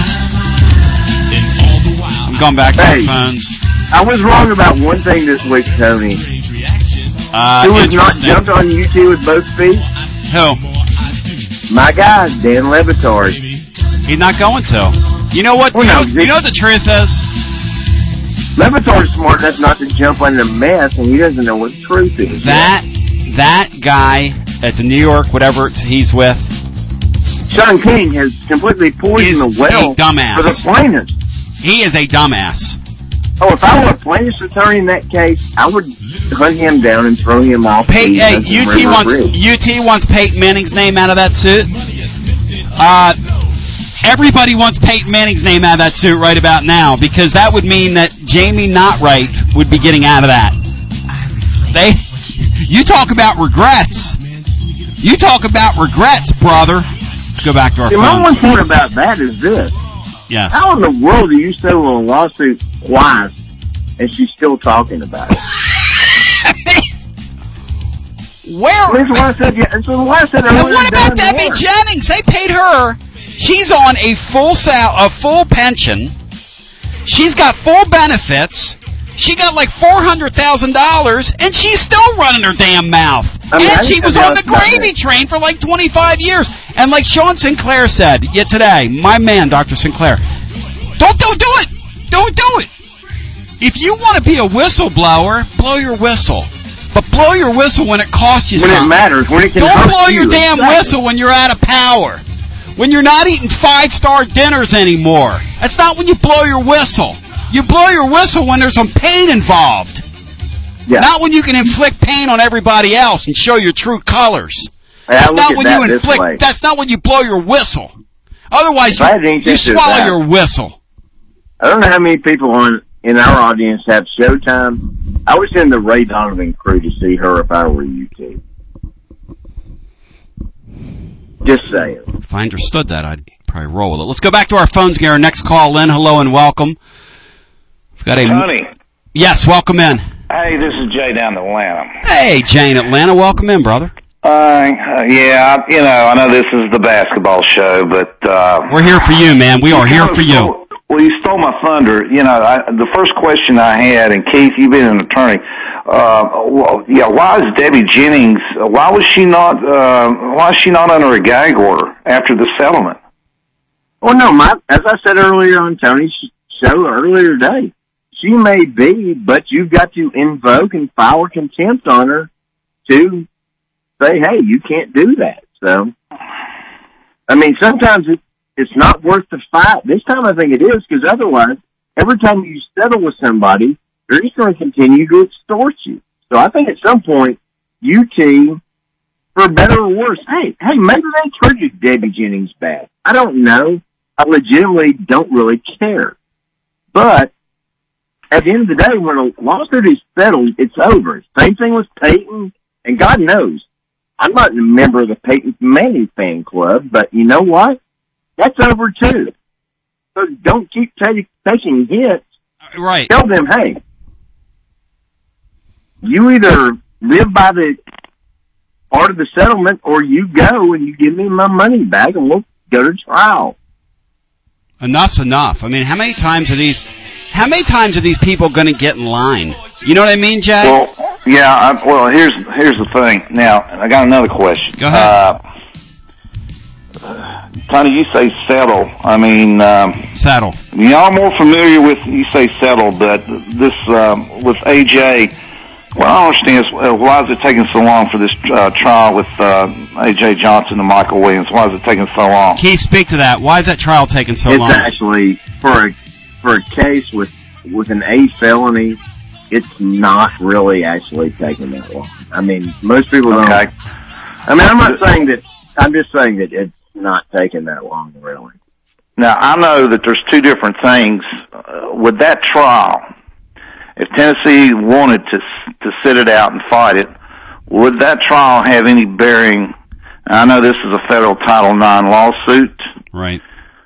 I'm going back to hey, the phones. I was wrong about one thing this week, Tony. Uh, Who was not jumped on U T with both feet? Who? My guy, Dan Le Batard. He's not going to. You know what? Well, you, know, no, you know what the truth is? Le Batard's smart enough not to jump on the mess, and he doesn't know what the truth is. That that guy at the New York, whatever it's, he's with, Sean King has completely poisoned the well a dumbass. for the plaintiffs. He is a dumbass. Oh, if I were a plaintiff's attorney in that case, I would hunt him down and throw him off. Pey- hey, U T wants Bridge. U T wants Peyton Manning's name out of that suit. Uh, everybody wants Peyton Manning's name out of that suit right about now, because that would mean that Jamie Notright would be getting out of that. They, you talk about regrets. You talk about regrets, brother. Let's go back to our See, phones. my one point about that is this. Yes. How in the world do you settle a lawsuit twice and she's still talking about it? Where? That's what I said. Yeah, that's what I said. And what about Debbie Jennings? They paid her. She's on a full sal- a full pension. She's got full benefits. She got like four hundred thousand dollars, and she's still running her damn mouth. I mean, and she was on the gravy train for like twenty-five years. And like Sean Sinclair said yet today, my man, Doctor Sinclair, don't don't do it. Don't do it. If you want to be a whistleblower, blow your whistle. But blow your whistle when it costs you when something. When it matters, when it can Don't hurt blow you, your damn exactly. whistle when you're out of power. When you're not eating five-star dinners anymore. That's not when you blow your whistle. You blow your whistle when there's some pain involved. Yeah. Not when you can inflict pain on everybody else and show your true colors. Hey, that's not when that you inflict. Way. That's not when you blow your whistle. Otherwise, you, you swallow that, your whistle. I don't know how many people on in our audience have Showtime. I would send the Ray Donovan crew to see her if I were U T. Just saying. If I understood that, I'd probably roll with it. Let's go back to our phones, Gary. Next call, Lynn. Hello and welcome. We've got a Tony. Yes, welcome in. Hey, this is Jay down in Atlanta. Hey, Jay in Atlanta. Welcome in, brother. Uh, uh, yeah, you know, I know this is the basketball show, but uh, we're here for you, man. We are here for you. Stole, well, you stole my thunder. You know, I, the first question I had, and Keith, you've been an attorney. Uh, well, yeah, why is Debbie Jennings? Why was she not? Uh, why is she not under a gag order after the settlement? Well, no, my as I said earlier on Tony's show earlier today, she may be, but you've got to invoke and file a contempt on her to say, hey, you can't do that. So, I mean, sometimes it, it's not worth the fight. This time I think it is, because otherwise, every time you settle with somebody, they're just going to continue to extort you. So I think at some point, U T, for better or worse, hey, hey, maybe they treated Debbie Jennings bad. I don't know. I legitimately don't really care. But at the end of the day, when a lawsuit is settled, it's over. Same thing with Peyton, and God knows, I'm not a member of the Peyton Manning fan club, but you know what? That's over too. So don't keep t- taking hits. Right. Tell them, hey, you either live by the part of the settlement or you go and you give me my money back and we'll go to trial. Enough's enough. I mean, how many times are these, how many times are these people going to get in line? You know what I mean, Jay? Well, yeah, I, well, here's, here's the thing. Now, I got another question. Go ahead. Uh, Tony, you say settle. I mean, um, settle. Y'all more familiar with, you say settle, but this, um, with A J, what I don't understand is uh, why is it taking so long for this uh, trial with uh, A J Johnson and Michael Williams? Why is it taking so long? Can you speak to that? Why is that trial taking so it's long? It's actually, for a, for a case with, with an A felony, it's not really actually taking that long. I mean, most people don't. Okay. I mean, I'm not saying that, I'm just saying that it's, not taken that long, really. Now, I know that there's two different things. Uh, with that trial, if Tennessee wanted to to sit it out and fight it, would that trial have any bearing? I know this is a federal Title nine lawsuit. Right.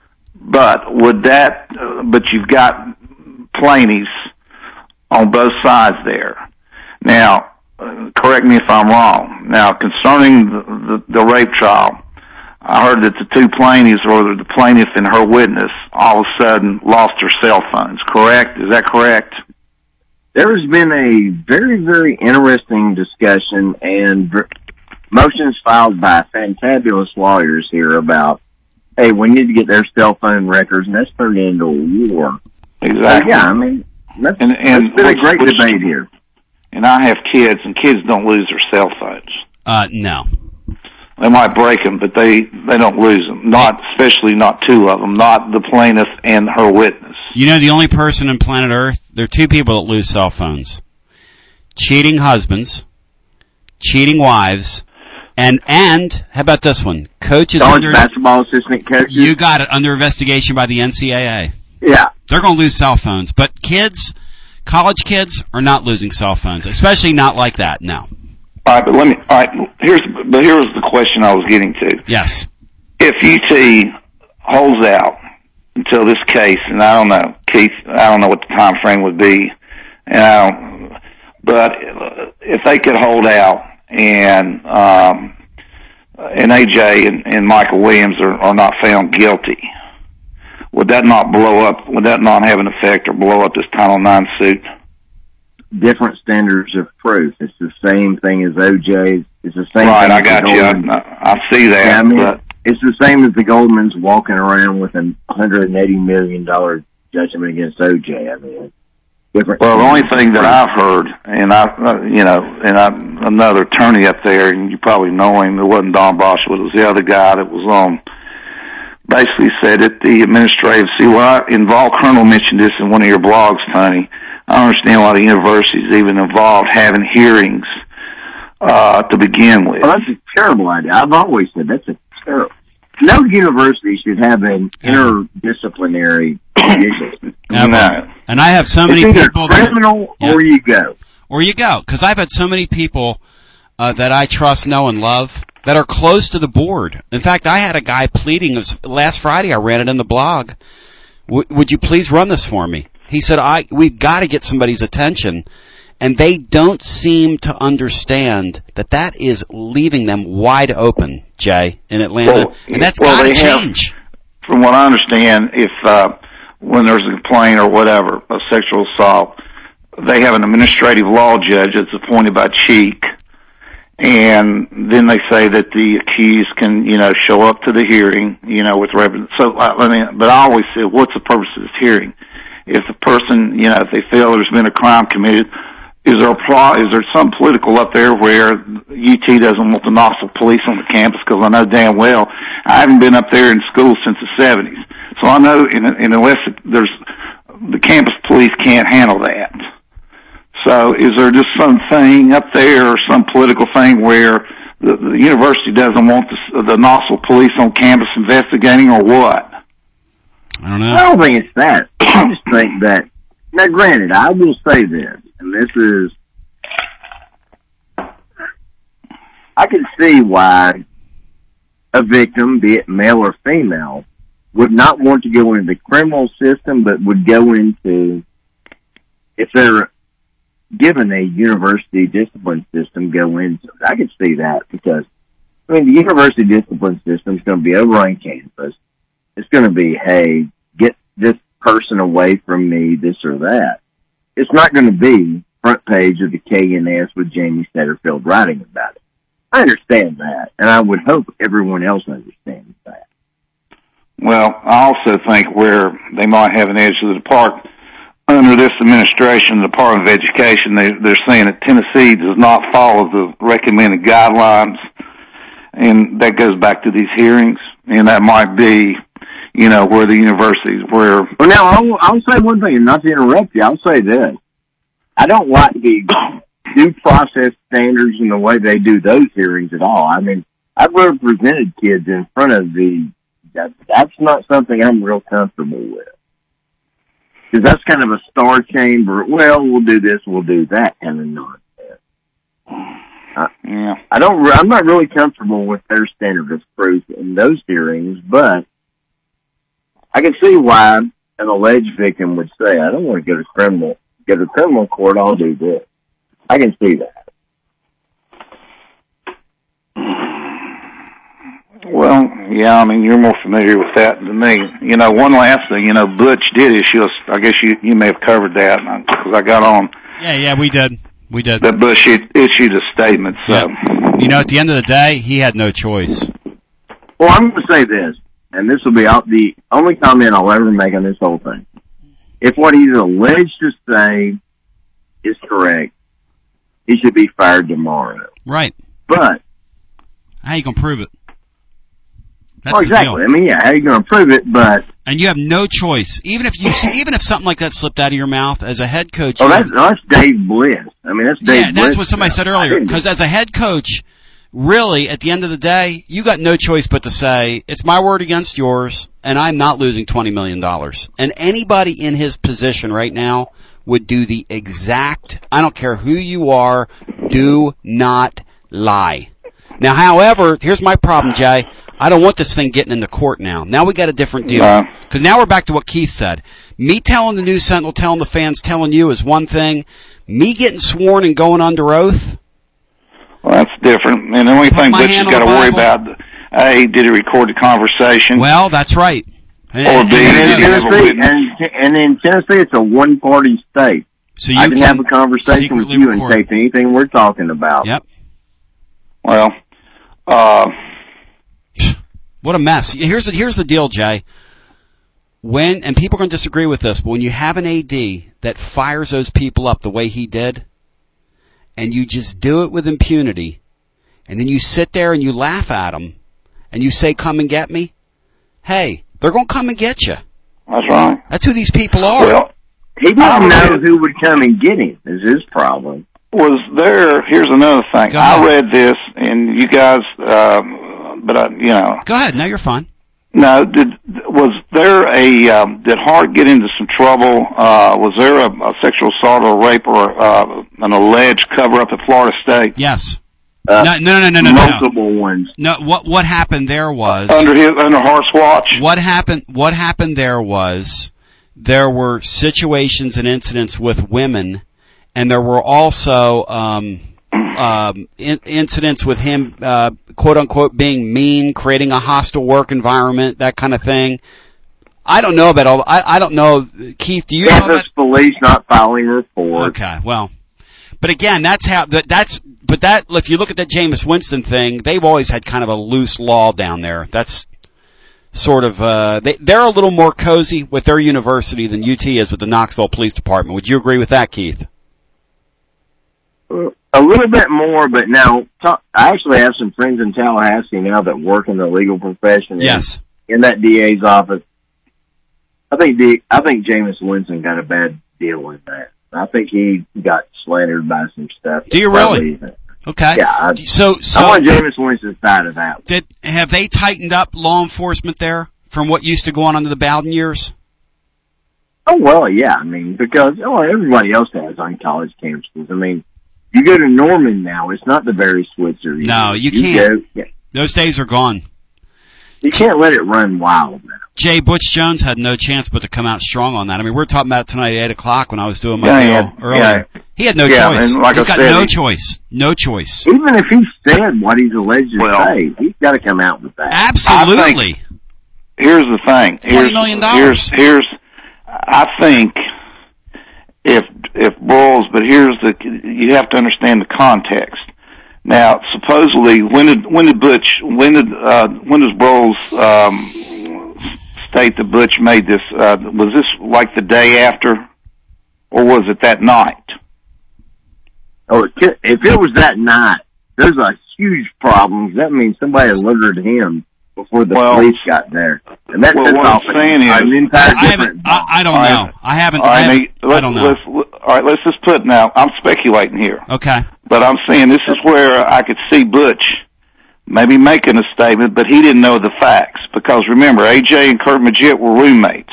But would that, uh, but you've got plaintiffs on both sides there. Now, uh, correct me if I'm wrong. Now, concerning the, the, the rape trial, I heard that the two plaintiffs, or the plaintiff and her witness, all of a sudden lost their cell phones, correct? Is that correct? There has been a very, very interesting discussion and motions filed by fantabulous lawyers here about, hey, we need to get their cell phone records, and that's turned into a war. Exactly. Uh, yeah, I mean, that's, and, and that's been a great which, debate here. And I have kids, and kids don't lose their cell phones. Uh, no. They might break them, but they, they don't lose them. Not, especially not two of them, not the plaintiff and her witness. You know the only person on planet Earth? There are two people that lose cell phones. Cheating husbands, cheating wives, and, and, how about this one? Coaches College under... basketball assistant coaches. You got it, under investigation by the N C double A. Yeah. They're going to lose cell phones. But kids, college kids, are not losing cell phones. Especially not like that, no. All right, but let me, all right, here's, but here was the question I was getting to. Yes. If U T holds out until this case, and I don't know, Keith, I don't know what the time frame would be, and I don't, but if they could hold out and, um, and A J and, and Michael Williams are, are not found guilty, would that not blow up, would that not have an effect or blow up this Title nine suit? Different standards of proof. It's the same thing as O J's. It's the same right, thing I as got the you. Goldman. I, I see that. Yeah, I mean, but it's the same as the Goldmans walking around with a one hundred eighty million dollars judgment against O J. I mean, different. Well, the only thing that I've heard, and I, uh, you know, and I, another attorney up there, and you probably know him, it wasn't Don Bosch, it was the other guy that was on, basically said that the administrative, see, well, I, involved, Colonel mentioned this in one of your blogs, Tony. I understand a lot of universities even involved having hearings uh to begin with. Well, that's a terrible idea. I've always said that's a terrible. No university should have an interdisciplinary judicial. No. And I have so many it's either people criminal that, yeah. or you go. Or you go. Because I've had so many people uh, that I trust, know, and love that are close to the board. In fact, I had a guy pleading, it was last Friday, I ran it in the blog, w- would you please run this for me? He said, I, we've got to get somebody's attention, and they don't seem to understand that that is leaving them wide open, Jay, in Atlanta, well, and that's well, got to have, change. From what I understand, if uh, when there's a complaint or whatever, of sexual assault, they have an administrative law judge that's appointed by Cheek, and then they say that the accused can, you know, show up to the hearing, you know, with reference. So, I mean, but I always say, what's the purpose of this hearing? If the person, you know, if they feel there's been a crime committed, is there a pro, is there some political up there where U T doesn't want the Knoxville police on the campus? Because I know damn well I haven't been up there in school since the seventies, so I know, in, in unless there's the campus police can't handle that. So, is there just something up there, or some political thing where the, the university doesn't want the, the Knoxville police on campus investigating, or what? I don't know. I don't think it's that. I just think that, now granted, I will say this, and this is, I can see why a victim, be it male or female, would not want to go into the criminal system, but would go into, if they're given a university discipline system, go into it. I can see that because, I mean, the university discipline system is going to be over on campus. It's going to be, hey, get this person away from me, this or that. It's not going to be front page of the K N S with Jamie Satterfield writing about it. I understand that, and I would hope everyone else understands that. Well, I also think where they might have an edge to the department, under this administration, the Department of Education, they, they're saying that Tennessee does not follow the recommended guidelines, and that goes back to these hearings, and that might be, you know, where the universities, where... Well, now, I'll, I'll say one thing, and not to interrupt you, I'll say this. I don't like the due process standards and the way they do those hearings at all. I mean, I've represented kids in front of the, that, that's not something I'm real comfortable with. Because that's kind of a star chamber, well, we'll do this, we'll do that kind of nonsense. I, yeah. I don't, I'm not really comfortable with their standard of proof in those hearings, but I can see why an alleged victim would say, I don't want to go to criminal, go to criminal court, I'll do this. I can see that. Well, yeah, I mean, you're more familiar with that than me. You know, one last thing, you know, Butch did issue, a, I guess you, you may have covered that, because I got on. Yeah, yeah, we did. We did. That Bush issued a statement, so. Yeah. You know, at the end of the day, he had no choice. Well, I'm going to say this, and this will be out the only comment I'll ever make on this whole thing. If what he's alleged to say is correct, he should be fired tomorrow. Right. But how you going to prove it? That's oh, exactly. I mean, yeah, how are you going to prove it? But and you have no choice. Even if you, even if something like that slipped out of your mouth as a head coach. Oh, that's, that's Dave Bliss. I mean, that's Dave yeah, Bliss. that's what somebody said earlier. Because as a head coach, really, at the end of the day, you got no choice but to say, it's my word against yours, and I'm not losing twenty million dollars. And anybody in his position right now would do the exact, I don't care who you are, do not lie. Now, however, here's my problem, Jay. I don't want this thing getting into court now. Now we got a different deal. Because now we're back to what Keith said. Me telling the News Sentinel, telling the fans, telling you is one thing. Me getting sworn and going under oath. Well, that's different. And the only thing Butch has got to worry about, A, did he record the conversation? Well, that's right. Or B, and, in Tennessee, and, and in Tennessee, it's a one-party state. So you I can, can have a conversation with you record. And tape anything we're talking about. Yep. Well, uh... what a mess. Here's the, here's the deal, Jay. When, and people are going to disagree with this, but when you have an A D that fires those people up the way he did, and you just do it with impunity, and then you sit there and you laugh at them, and you say, come and get me, hey, they're going to come and get you. That's right. That's who these people are. Well, he didn't know who would come and get him, is his problem. Was there, here's another thing. I read this, and you guys, um, but I, you know. Go ahead, no, you're fine. No, did, was there a, um, did Hart get into some trouble? Uh, was there a, a sexual assault or rape or, uh, an alleged cover up at Florida State? Yes. Uh, no, no, no, no, no, multiple no. ones. No, what, what happened there was. Under his, under Hart's watch? What happened, what happened there was, there were situations and incidents with women, and there were also, um, um, in, incidents with him, uh, quote unquote, being mean, creating a hostile work environment, that kind of thing. I don't know about all, I, I don't know, Keith, do you Kansas know that? Police not filing reports. Okay, well, but again, that's how, that, that's, but that, if you look at that Jameis Winston thing, they've always had kind of a loose law down there. That's sort of, uh, they, they're a little more cozy with their university than U T is with the Knoxville Police Department. Would you agree with that, Keith? A little bit more, but now, talk, I actually have some friends in Tallahassee now that work in the legal profession. Yes. In that D A's office. I think D, I think Jameis Winston got a bad deal in that. I think he got slandered by some stuff. Do you really? Okay. Yeah. I, so, so. I'm on Jameis Winston's side of that. Did, have they tightened up law enforcement there from what used to go on under the Bowden years? Oh, well, yeah. I mean, because, oh, everybody else has on college campuses. I mean, you go to Norman now, it's not the Barry Switzer. You no, you, you can't. Go, yeah. Those days are gone. You can't let it run wild now. Jay, Butch Jones had no chance but to come out strong on that. I mean, we were talking about it tonight at eight o'clock when I was doing my yeah, deal earlier. Yeah. He had no yeah, choice. Like he's I got said, no he, choice. No choice. Even if he said what he's alleged to well, say, he's got to come out with that. Absolutely. Think, here's the thing. Here's, twenty million dollars. Here's, here's, I think if, if Broyles, but here's the, you have to understand the context. Now, supposedly, when did, when did Butch, when did, uh, when does Broyles, um, state that Butch made this, uh, was this like the day after, or was it that night? Oh, if it was that night, there's a huge problem. That means somebody alerted him before the well, police got there. And that's well, what I'm saying is, an entire I, different I, I don't right. know. I haven't, right, I, haven't let's, I don't know. Let's, all right, let's just put now, I'm speculating here. Okay. But I'm saying this is where I could see Butch maybe making a statement, but he didn't know the facts. Because remember, A J and Kurt Maggitt were roommates.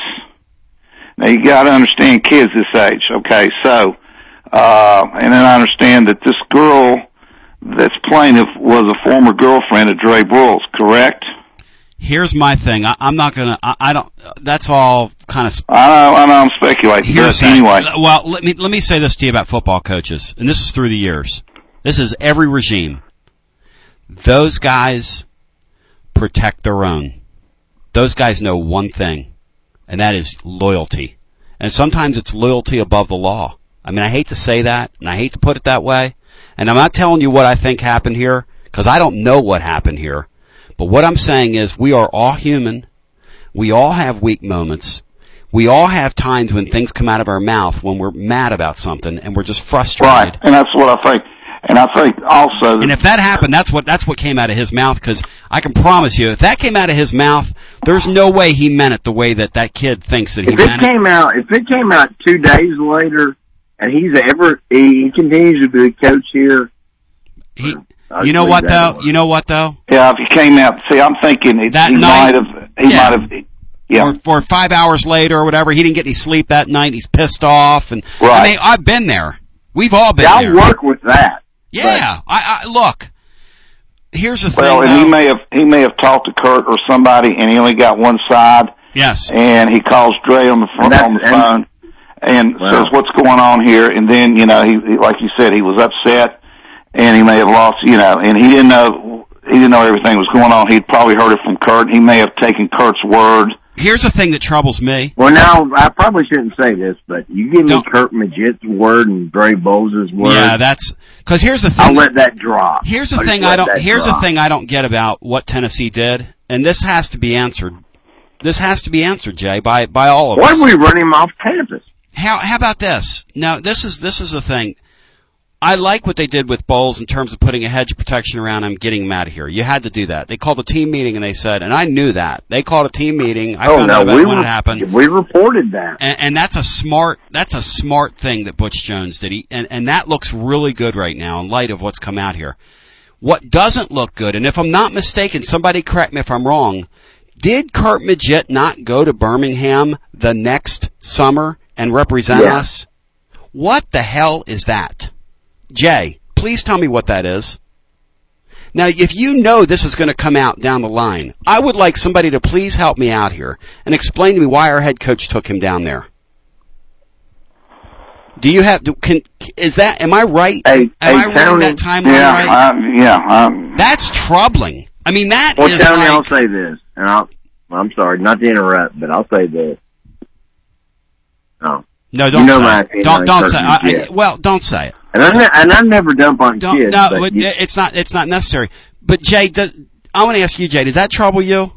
Now you got to understand kids this age. Okay, so uh, and then I understand that this girl that's plaintiff was a former girlfriend of Dre Brules, correct? Here's my thing. I, I'm not gonna. I, I don't. That's all kind of. Sp- I know. I know. I'm speculating. Here's but anyway. Well, let me let me say this to you about football coaches, and this is through the years. This is every regime. Those guys protect their own. Those guys know one thing, and that is loyalty. And sometimes it's loyalty above the law. I mean, I hate to say that, and I hate to put it that way. And I'm not telling you what I think happened here, because I don't know what happened here. But what I'm saying is we are all human. We all have weak moments. We all have times when things come out of our mouth when we're mad about something and we're just frustrated. Right, and that's what I think. And I think also... And if that happened, that's what that's what came out of his mouth, because I can promise you, if that came out of his mouth, there's no way he meant it the way that that kid thinks that he if meant it. Came out, if it came out two days later, and he's ever... He continues to be a coach here... He... You know what though? You know what though? Yeah, if he came out, see, I'm thinking it, that he night, might have, he yeah. might have, yeah. Or, or five hours later or whatever, he didn't get any sleep that night. He's pissed off, and right. I mean, I've been there. We've all been yeah, there. I'll work with that. Yeah, I, I look. Here's the thing. Well, and though. he may have he may have talked to Kurt or somebody, and he only got one side. Yes. And he calls Dre on the phone, on the phone, and wow. says, "What's going on here?" And then, you know, he, he like you said, he was upset. And he may have lost, you know, and he didn't know, he didn't know everything was going on. He'd probably heard it from Kurt. He may have taken Kurt's word. Here's the thing that troubles me. Well, now, I probably shouldn't say this, but you give me Don't. Kurt Maggitt's word and Dre Bowles' word. Yeah, that's, cause here's the thing. I'll let that drop. Here's the I'll thing I don't, here's drop. the thing I don't get about what Tennessee did, and this has to be answered. This has to be answered, Jay, by, by all of Why us. Why did we run him off campus? How, how about this? Now, this is, this is the thing. I like what they did with Bowles in terms of putting a hedge of protection around him, getting him out of here. You had to do that. They called a team meeting and they said, and I knew that. They called a team meeting. I oh, found no, out about we it when were, it happened. We reported that. And, and that's a smart, that's a smart thing that Butch Jones did. He, and, and that looks really good right now in light of what's come out here. What doesn't look good, and if I'm not mistaken, somebody correct me if I'm wrong, did Kurt Maggitt not go to Birmingham the next summer and represent yeah. us? What the hell is that? Jay, please tell me what that is. Now, if you know this is going to come out down the line, I would like somebody to please help me out here and explain to me why our head coach took him down there. Do you have, can, is that, am I right? Hey, am hey, I reading that timeline yeah, right? I, yeah. Um, That's troubling. I mean, that well, is Tony, like... I'll say this, and I'll, I'm sorry, not to interrupt, but I'll say this. No. No, don't you know say my it. opinion Don't, don't say I, I, Well, don't say it. And I, and I never dump on don't, kids. No, but but you, it's not, it's not necessary. But Jay, does, I want to ask you, Jay, does that trouble you?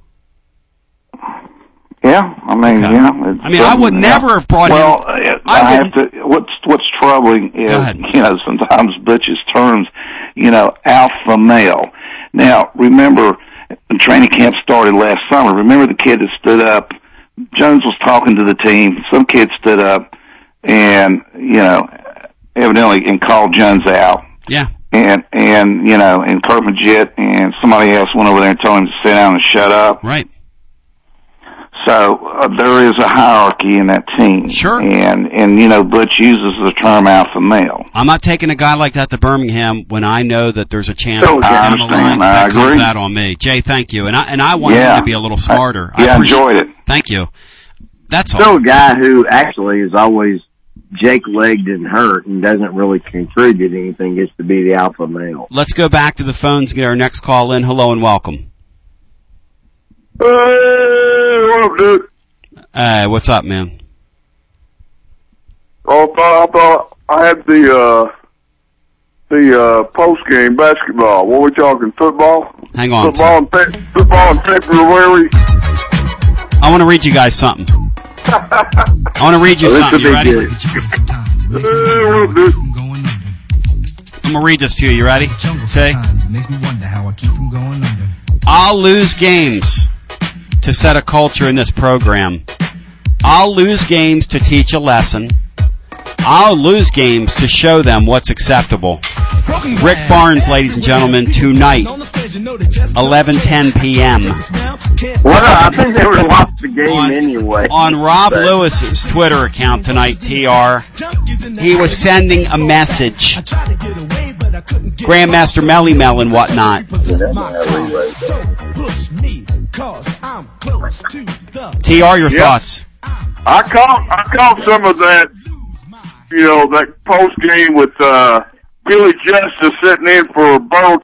Yeah, I mean, okay. yeah. I mean, I would never have brought well, him. Well, I, I have to. What's what's troubling is, you know, sometimes Butch's terms, you know, alpha male. Now, remember, when training camp started last summer. Remember the kid that stood up. Jones was talking to the team. Some kid stood up, and you know, evidently, and called Jones out. Yeah. And and you know, and Kurt Maggitt and somebody else went over there and told him to sit down and shut up. Right. So uh, there is a hierarchy in that team. Sure. And, and, you know, Butch uses the term alpha male. I'm not taking a guy like that to Birmingham when I know that there's a chance so, down the line that I comes agree. out on me. Jay, thank you. And I, and I want yeah. him to be a little smarter. I, yeah, I enjoyed it. Thank you. That's all. Still a guy who actually is always Jake-legged and hurt and doesn't really contribute anything, gets to be the alpha male. Let's go back to the phones and get our next call in. Hello and welcome. Hey, what up, dude? Hey, what's up, man? Oh, I thought, I thought I had the, uh, the, uh, post-game basketball. What are we talking, football? Hang on. Football and, pe- football and February? I want to read you guys something. I want to read you well, something. You ready? Hey, what up, dude? I'm going to read this to you. You ready? Say, I'll lose games to set a culture in this program. I'll lose games to teach a lesson. I'll lose games to show them what's acceptable. Rick Barnes, ladies and gentlemen, tonight, eleven ten p.m. Well, I think they would have lost the game on, anyway. On Rob Lewis's Twitter account tonight, T R, he was sending a message. Grandmaster Melly Mel and whatnot. T R, your yep. thoughts? I caught I caught some of that, you know, that post game with uh, Billy Justice sitting in for Bo